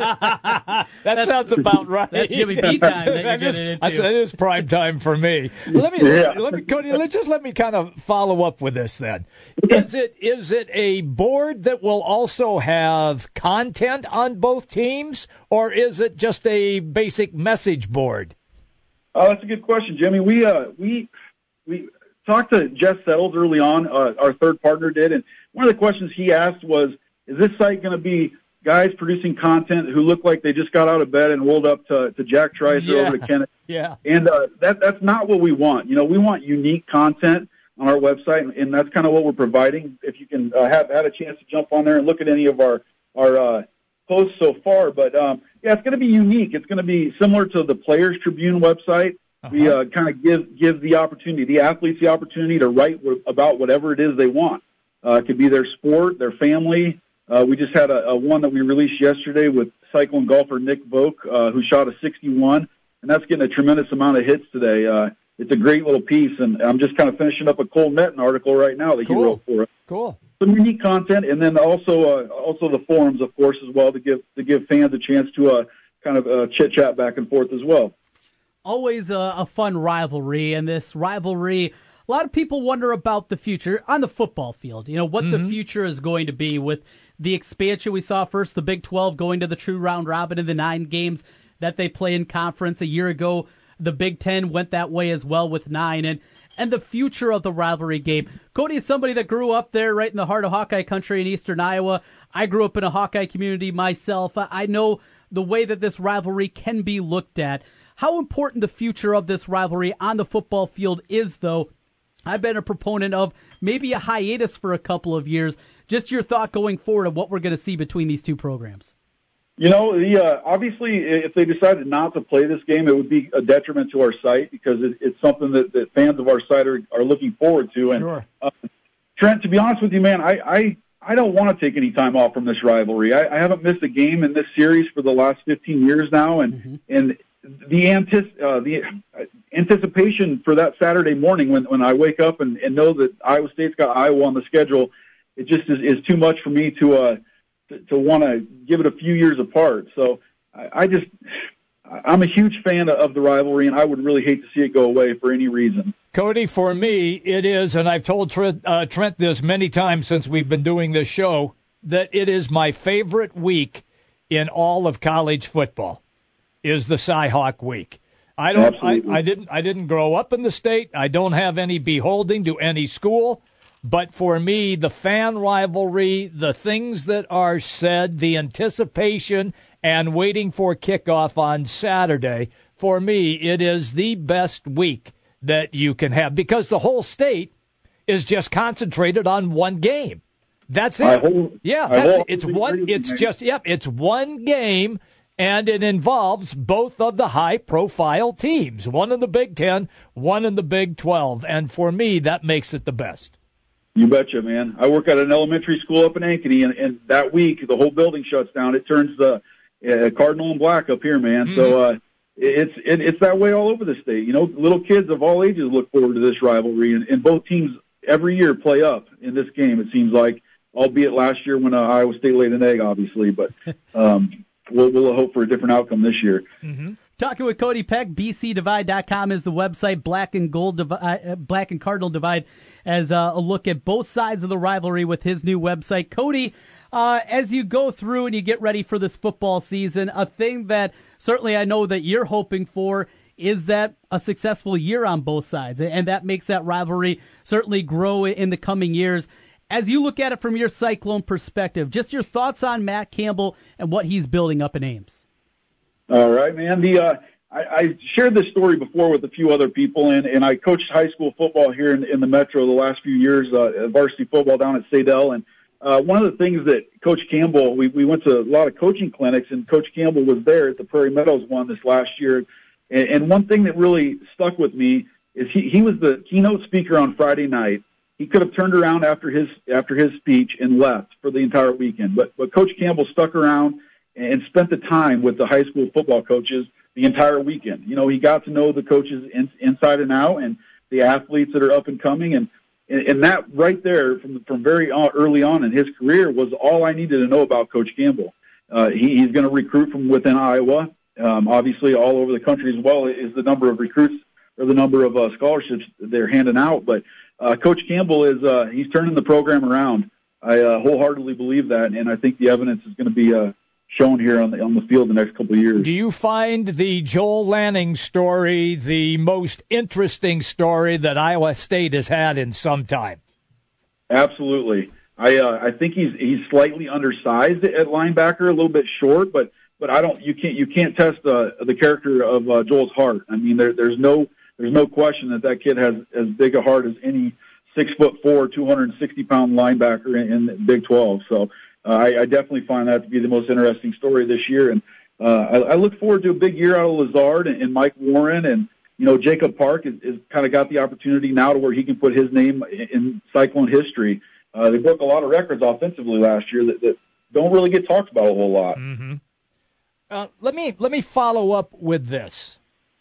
That sounds about right. That's Jimmy B time. That, that, is, is, that is prime time for me. Let me, yeah. let me, Cody. Let's just let me kind of follow up with this. Then, is it is it a board that will also have content on both teams, or is it just a basic message board? Oh, that's a good question, Jimmy. We uh, we we talked to Jess Settles early on. Uh, our third partner did, and one of the questions he asked was, "Is this site going to be guys producing content who look like they just got out of bed and rolled up to, to Jack Trice yeah. or over to Kenneth?" Yeah, and uh, that that's not what we want. You know, we want unique content on our website, and, and that's kind of what we're providing. If you can uh, have had a chance to jump on there and look at any of our our uh, posts so far, but um, yeah, it's going to be unique. It's going to be similar to the Players Tribune website. Uh-huh. We uh, kind of give give the opportunity, the athletes the opportunity to write w- about whatever it is they want. Uh, it could be their sport, their family. Uh, we just had a, a one that we released yesterday with cycling golfer Nick Voke, uh, who shot a sixty-one, and that's getting a tremendous amount of hits today. Uh, it's a great little piece, and I'm just kind of finishing up a Cole Netton article right now that cool. he wrote for us. Cool. Some unique content, and then also uh, also the forums, of course, as well, to give to give fans a chance to uh, kind of uh, chit chat back and forth as well. Always a, a fun rivalry, and this rivalry, a lot of people wonder about the future on the football field. You know, what mm-hmm. the future is going to be with the expansion. We saw first the Big twelve going to the true round robin in the nine games that they play in conference. A year ago, the Big Ten went that way as well with nine, and and the future of the rivalry game. Cody is somebody that grew up there right in the heart of Hawkeye country in eastern Iowa. I grew up in a Hawkeye community myself. I know the way that this rivalry can be looked at. How important the future of this rivalry on the football field is, though. I've been a proponent of maybe a hiatus for a couple of years. Just your thought going forward of what we're going to see between these two programs. You know, the, uh, obviously, if they decided not to play this game, it would be a detriment to our site because it, it's something that, that fans of our site are, are looking forward to. And sure. uh, Trent, to be honest with you, man, I, I, I don't want to take any time off from this rivalry. I, I haven't missed a game in this series for the last fifteen years now, and mm-hmm. and the antis- uh, the anticipation for that Saturday morning when, when I wake up and, and know that Iowa State's got Iowa on the schedule, it just is, is too much for me to uh, to, to want to give it a few years apart. So I, I just I'm a huge fan of the rivalry, and I would really hate to see it go away for any reason. Cody, for me, it is, and I've told Trent, uh, Trent this many times since we've been doing this show, that it is my favorite week in all of college football. Is the Cy-Hawk week. I don't. I, I didn't. I didn't grow up in the state. I don't have any beholding to any school. But for me, the fan rivalry, the things that are said, the anticipation, and waiting for kickoff on Saturday, for me, it is the best week that you can have because the whole state is just concentrated on one game. That's it. Hold, yeah, that's it. It's one. It's just yep. It's one game. And it involves both of the high-profile teams, one in the Big Ten, one in the Big twelve. And for me, that makes it the best. You betcha, man. I work at an elementary school up in Ankeny, and, and that week, the whole building shuts down. It turns the uh, cardinal and black up here, man. Mm-hmm. So uh, it's it, it's that way all over the state. You know, little kids of all ages look forward to this rivalry, and, and both teams every year play up in this game, it seems like, albeit last year when uh, Iowa State laid an egg, obviously. But um we'll, we'll hope for a different outcome this year. Mm-hmm. Talking with Cody Peck, b c divide dot com is the website. Black and Gold, Divi- uh, Black and Cardinal Divide, as uh, a look at both sides of the rivalry with his new website. Cody, uh, as you go through and you get ready for this football season, a thing that certainly I know that you're hoping for is that a successful year on both sides, and that makes that rivalry certainly grow in the coming years. As you look at it from your Cyclone perspective, just your thoughts on Matt Campbell and what he's building up in Ames. All right, man. The uh, I, I shared this story before with a few other people, and, and I coached high school football here in, in the Metro the last few years, uh, varsity football down at Sadell. And uh, one of the things that Coach Campbell, we, we went to a lot of coaching clinics, and Coach Campbell was there at the Prairie Meadows one this last year. And, and one thing that really stuck with me is he, he was the keynote speaker on Friday night. He could have turned around after his after his speech and left for the entire weekend, but but Coach Campbell stuck around and spent the time with the high school football coaches the entire weekend. You know, he got to know the coaches in, inside and out, and the athletes that are up and coming, and and that right there from from very early on in his career was all I needed to know about Coach Campbell. Uh, he, he's going to recruit from within Iowa, um, obviously all over the country as well is the number of recruits or the number of uh, scholarships they're handing out, but. Uh, Coach Campbell is, uh, he's turning the program around. I uh, wholeheartedly believe that, and I think the evidence is going to be uh, shown here on the on the field the next couple of years. Do you find the Joel Lanning story the most interesting story that Iowa State has had in some time? Absolutely. I uh, I think he's he's slightly undersized at linebacker, a little bit short, but but I don't you can't you can't test uh, the character of uh, Joel's heart. I mean, there there's no. There's no question that that kid has as big a heart as any six foot four, two hundred sixty pound linebacker in, in the Big twelve. So uh, I, I definitely find that to be the most interesting story this year. And uh, I, I look forward to a big year out of Lazard and, and Mike Warren. And, you know, Jacob Park has, has kind of got the opportunity now to where he can put his name in, in Cyclone history. Uh, they broke a lot of records offensively last year that, that don't really get talked about a whole lot. Mm-hmm. Uh, let me let me follow up with this.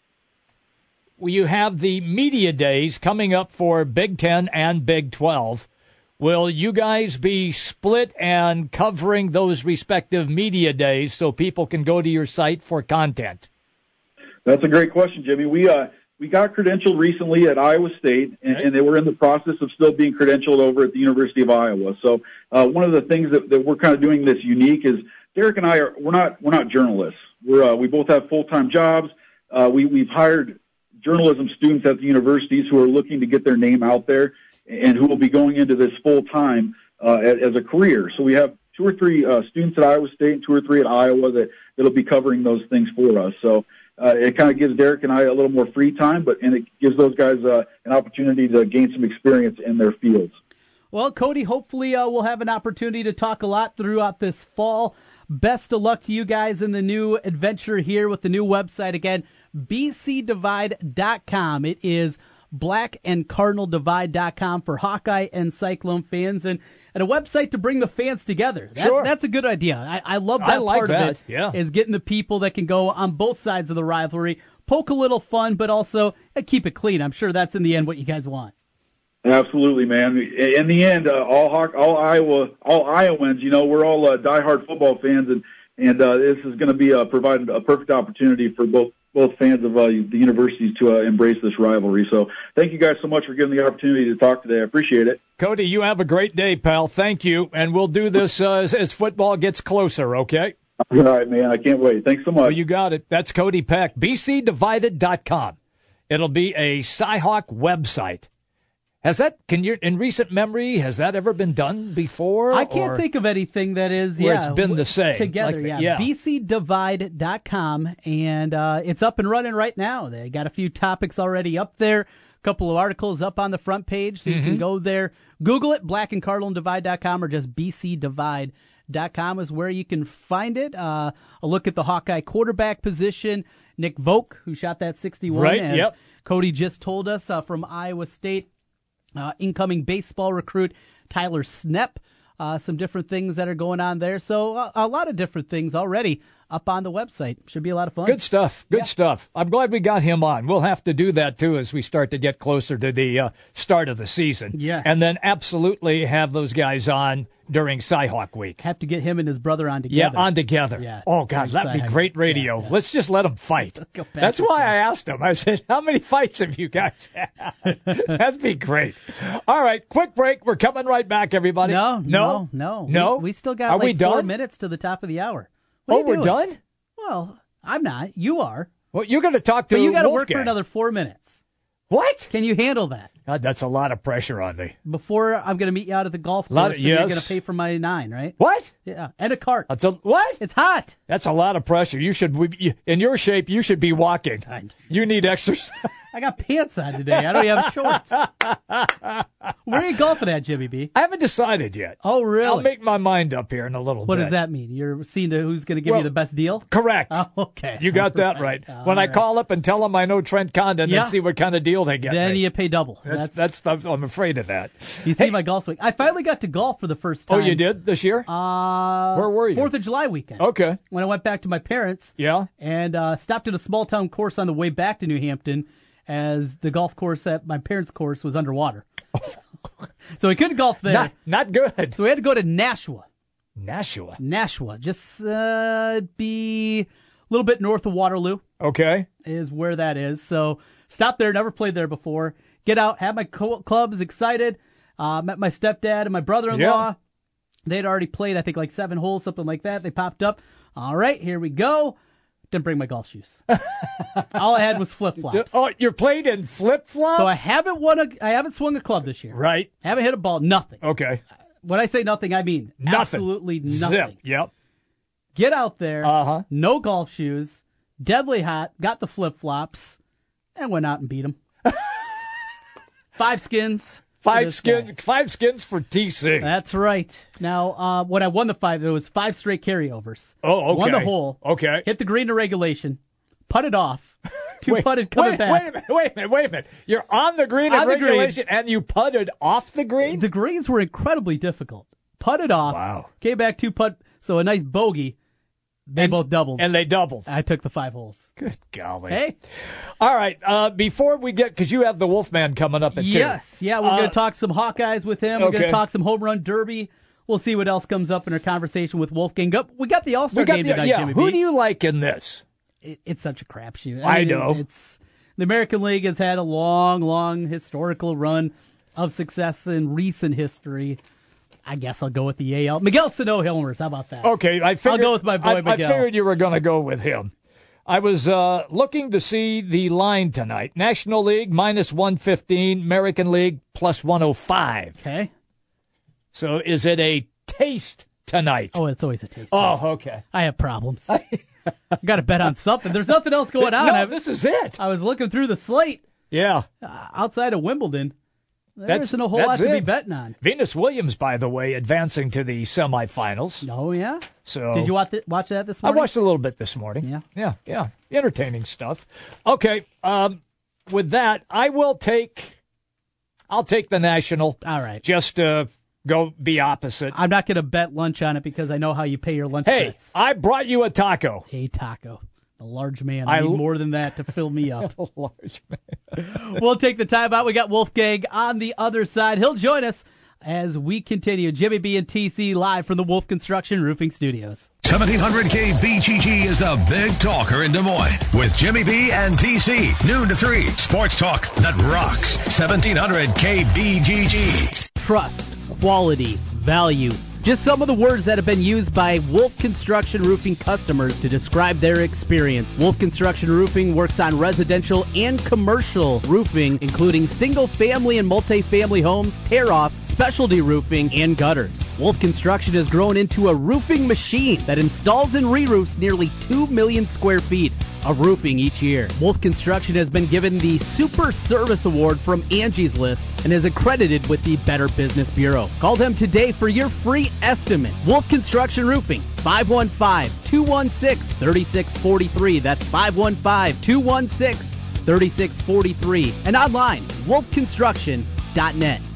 You have the media days coming up for Big Ten and Big twelve. Will you guys be split and covering those respective media days so people can go to your site for content? That's a great question, Jimmy. We uh, we got credentialed recently at Iowa State, and, and they were in the process of still being credentialed over at the University of Iowa. So uh, one of the things that, that we're kind of doing this unique is Derek and I are we're not we're not journalists. We're uh, we both have full time jobs. Uh, we we've hired journalism students at the universities who are looking to get their name out there and who will be going into this full time uh, as, as a career. So we have two or three uh, students at Iowa State and two or three at Iowa that that'll be covering those things for us. So uh, it kind of gives Derek and I a little more free time, but and it gives those guys uh, an opportunity to gain some experience in their fields. Well, Cody, hopefully uh, we'll have an opportunity to talk a lot throughout this fall. Best of luck to you guys in the new adventure here with the new website. Again, b c divide dot com. It is black and cardinal divide dot com for Hawkeye and Cyclone fans, and, and a website to bring the fans together. That, sure. That's a good idea. I, I love that I like part that. of it, yeah. is getting the people that can go on both sides of the rivalry, poke a little fun, but also uh, keep it clean. I'm sure that's in the end what you guys want. Absolutely, man. In the end, uh, all all Iowa, all Iowans, you know, we're all uh, diehard football fans, and and uh, this is going to be uh, provided a perfect opportunity for both both fans of uh, the universities to uh, embrace this rivalry. So, thank you guys so much for giving the opportunity to talk today. I appreciate it. Cody, you have a great day, pal. Thank you, and we'll do this uh, as, as football gets closer. Okay. All right, man. I can't wait. Thanks so much. Well, you got it. That's Cody Peck, b c divided dot com. It'll be a Cyhawk website. Has that, can you, in recent memory, has that ever been done before? I can't or, think of anything that is, where yeah. it's been the same. Together, like yeah. yeah. b c divide dot com, and uh, it's up and running right now. They got a few topics already up there, a couple of articles up on the front page, so you Mm-hmm. can go there. Google it, black and cardinal divide dot com, or just b c divide dot com is where you can find it. Uh, a look at the Hawkeye quarterback position. Nick Volk, who shot that sixty-one, right, as yep. Cody just told us, uh, from Iowa State. Uh, incoming baseball recruit Tyler Snep, uh, some different things that are going on there. So uh, a lot of different things already up on the website. Should be a lot of fun. Good stuff. Good yeah. stuff. I'm glad we got him on. We'll have to do that, too, as we start to get closer to the uh, start of the season. Yes. And then absolutely have those guys on during Cyhawk Week. Have to get him and his brother on together. Yeah, on together. Yeah. Oh, God, that'd be great radio. Yeah, yeah. Let's just let them fight. That's why I asked him. I said, how many fights have you guys had? That'd be great. All right, quick break. We're coming right back, everybody. No, no, no. No? We, we still got Are like we four done? minutes to the top of the hour. What are Oh, you we're doing? done? Well, I'm not. You are. Well, you're going to talk to But you got to work Wolfgang. for another four minutes. What? Can you handle that? God, that's a lot of pressure on me. Before I'm going to meet you out at the golf course, Lot of- and you're yes. going to pay for my nine, right? What? Yeah, and a cart. That's a what? It's hot. That's a lot of pressure. You should, you- in your shape, you should be walking. You need exercise. I got pants on today. I don't even have shorts. Where are you golfing at, Jimmy B? I haven't decided yet. Oh, really? I'll make my mind up here in a little What bit. does that mean? You're seeing to who's going to give Well, you the best deal? Correct. Oh, okay. You got that All right. right. When All I right. call up and tell them I know Trent Condon Yeah. and see what kind of deal they get Then me. you pay double. That's, that's, that's I'm afraid of that. You see my golf swing. I finally got to golf for the first Oh, time. you did this year? Uh, Where were you? Fourth of July weekend. Okay. When I went back to my parents. Yeah. And uh, stopped at a small town course on the way back to New Hampton, as the golf course at my parents' course was underwater. So we couldn't golf there. Not, not good. So we had to go to Nashua. Nashua. Nashua. Just uh, be a little bit north of Waterloo. Okay. Is where that is. So stopped there, never played there before. Get out, had my co- clubs, excited. Uh, met my stepdad and my brother-in-law. Yeah. They'd already played, I think, like seven holes, something like that. They popped up. All right, here we go. Didn't bring my golf shoes. All I had was flip-flops. Oh, you're playing in flip-flops? So I haven't won a, I haven't swung a club this year. Right. Haven't hit a ball, nothing. Okay. When I say nothing, I mean Nothing. absolutely nothing. Zip. Yep. Get out there, Uh-huh. no golf shoes, deadly hot, got the flip-flops, and went out and beat them. Five skins. Five skins, five skins for T C. That's right. Now, uh, when I won the five, it was five straight carryovers. Oh, okay. Won the hole. Okay. Hit the green to regulation. Putted off. Two wait, putted coming wait, back. Wait a minute, wait a minute, wait a minute. You're on the green On in the green. regulation and you putted off the green? The greens were incredibly difficult. Putted off. Wow. Came back two putt. So a nice bogey. They And- both doubled. And they doubled. I took the five holes. Good golly. Hey. All right. Uh, before we get, because you have the Wolfman coming up at two. Yes. Yeah, we're Uh, going to talk some Hawkeyes with him. We're going okay. to talk some home run derby. We'll see what else comes up in our conversation with Wolfgang. Up- We got the All-Star We got game the, tonight, yeah, Jimmy who B. do you like in this? It, it's such a crapshoot. I mean, know. It's the American League has had a long, long historical run of success in recent history. I guess I'll go with the A L. Miguel Sano Hilmers. How about that? Okay, I figured, I'll go with my boy I, Miguel. I figured you were going to go with him. I was uh, looking to see the line tonight. National League minus one fifteen, American League plus one oh five. Okay. So is it a taste tonight? Oh, it's always a taste. Oh, okay. I have problems. Got to bet on something. There's nothing else going on. No, I, this is it. I was looking through the slate Yeah. uh, outside of Wimbledon. There That's- isn't a whole that's lot to be it. betting on. Venus Williams, by the way, advancing to the semifinals. Oh, yeah? So Did you watch, th- watch that this I morning? watched a little bit this morning. Yeah. Yeah, yeah. Entertaining stuff. Okay, um, with that, I will take I'll take the National. All right. Just to go be opposite. I'm not going to bet lunch on it because I know how you pay your lunch Hey, bets. I brought you a taco. A taco. A large man. I, I need l- more than that to fill me up. Large man. We'll take the time out. We got Wolfgang on the other side. He'll join us as we continue. Jimmy B and T C live from the Wolf Construction Roofing Studios. seventeen hundred K B G G is the big talker in Des Moines with Jimmy B and T C. Noon to three. Sports talk that rocks. seventeen hundred K B G G. Trust, quality, value. Just some of the words that have been used by Wolf Construction Roofing customers to describe their experience. Wolf Construction Roofing works on residential and commercial roofing, including single-family and multi-family homes, tear-offs, specialty roofing, and gutters. Wolf Construction has grown into a roofing machine that installs and re-roofs nearly two million square feet of roofing each year. Wolf Construction has been given the Super Service Award from Angie's List and is accredited with the Better Business Bureau. Call them today for your free estimate. Wolf Construction Roofing, five one five, two one six, three six four three. That's five one five, two one six, three six four three. And online, wolf construction dot net.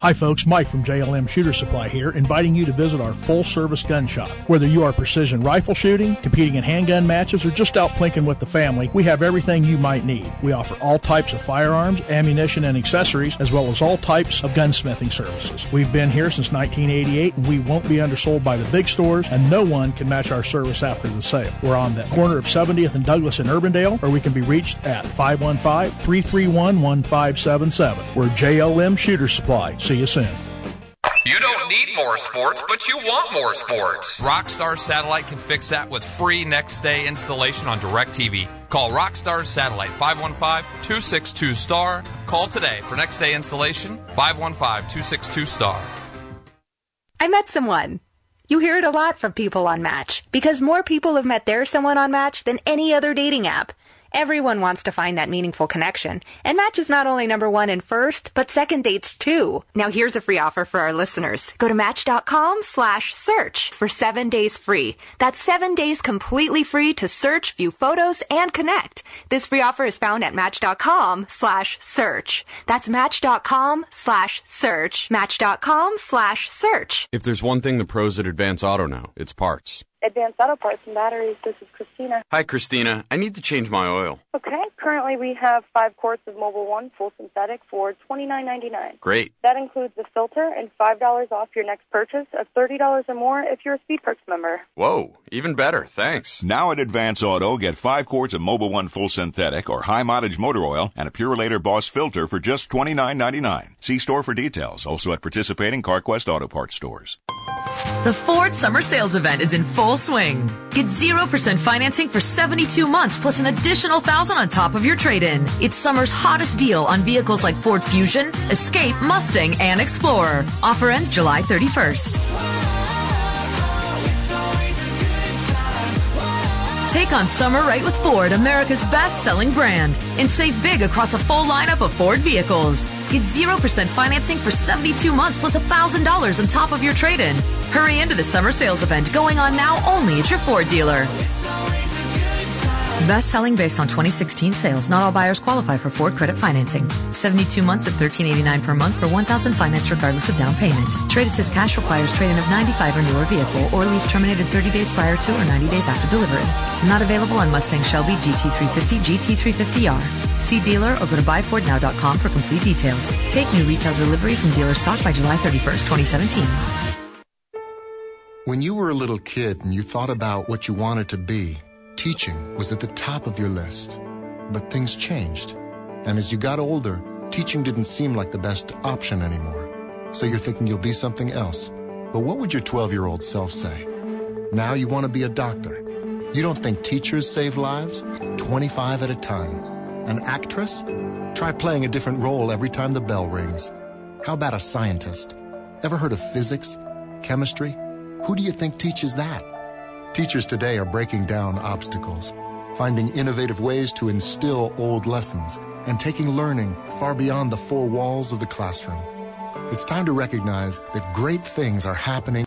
Hi folks, Mike from J L M Shooter Supply here, inviting you to visit our full-service gun shop. Whether you are precision rifle shooting, competing in handgun matches, or just out plinking with the family, we have everything you might need. We offer all types of firearms, ammunition, and accessories, as well as all types of gunsmithing services. We've been here since nineteen eighty-eight, and we won't be undersold by the big stores, and no one can match our service after the sale. We're on the corner of seventieth and Douglas in Urbandale, or we can be reached at five one five, three three one, one five seven seven. We're J L M Shooter Supply. See you soon. You don't need more sports, but you want more sports. Rockstar Satellite can fix that with free next-day installation on DirecTV. Call Rockstar Satellite, five one five, two six two, S T A R. Call today for next-day installation, five one five, two six two, S T A R. I met someone. You hear it a lot from people on Match, because more people have met their someone on Match than any other dating app. Everyone wants to find that meaningful connection. And Match is not only number one in first, but second dates too. Now here's a free offer for our listeners. Go to match.com slash search for seven days free. That's seven days completely free to search, view photos, and connect. This free offer is found at match.com slash search. That's match.com slash search. Match.com slash search. If there's one thing the pros at Advance Auto know, it's parts. Advanced Auto Parts and Batteries, this is Christina. Hi, Christina. I need to change my oil. Okay, currently we have five quarts of Mobil one full synthetic for twenty-nine ninety-nine. Great. That includes the filter and five dollars off your next purchase of thirty dollars or more if you're a Speed Perks member. Whoa, even better. Thanks. Now at Advance Auto, get five quarts of Mobil one full synthetic or high mileage motor oil and a Purelator Boss filter for just twenty-nine ninety-nine. See store for details. Also at participating CarQuest Auto Parts stores. The Ford Summer Sales Event is in full swing. Get zero percent financing for seventy-two months plus an additional one thousand dollars on top of your trade-in. It's summer's hottest deal on vehicles like Ford Fusion, Escape, Mustang, and Explorer. Offer ends July thirty-first. Take on summer right with Ford, America's best-selling brand, and save big across a full lineup of Ford vehicles. Get zero percent financing for seventy-two months plus one thousand dollars on top of your trade-in. Hurry into the summer sales event going on now only at your Ford dealer. Best-selling based on twenty sixteen sales. Not all buyers qualify for Ford credit financing. seventy-two months at thirteen eighty-nine per month for one thousand dollars finance regardless of down payment. Trade Assist cash requires trade-in of ninety-five or newer vehicle or lease terminated thirty days prior to or ninety days after delivery. Not available on Mustang Shelby G T three fifty, G T three fifty R. See dealer or go to buy ford now dot com for complete details. Take new retail delivery from dealer stock by July thirty-first, twenty seventeen. When you were a little kid and you thought about what you wanted to be, teaching was at the top of your list. But things changed. And as you got older, teaching didn't seem like the best option anymore. So you're thinking you'll be something else. But what would your twelve-year-old self say? Now you want to be a doctor. You don't think teachers save lives? twenty-five at a time. An actress? Try playing a different role every time the bell rings. How about a scientist? Ever heard of physics? Chemistry? Who do you think teaches that? Teachers today are breaking down obstacles, finding innovative ways to instill old lessons, and taking learning far beyond the four walls of the classroom. It's time to recognize that great things are happening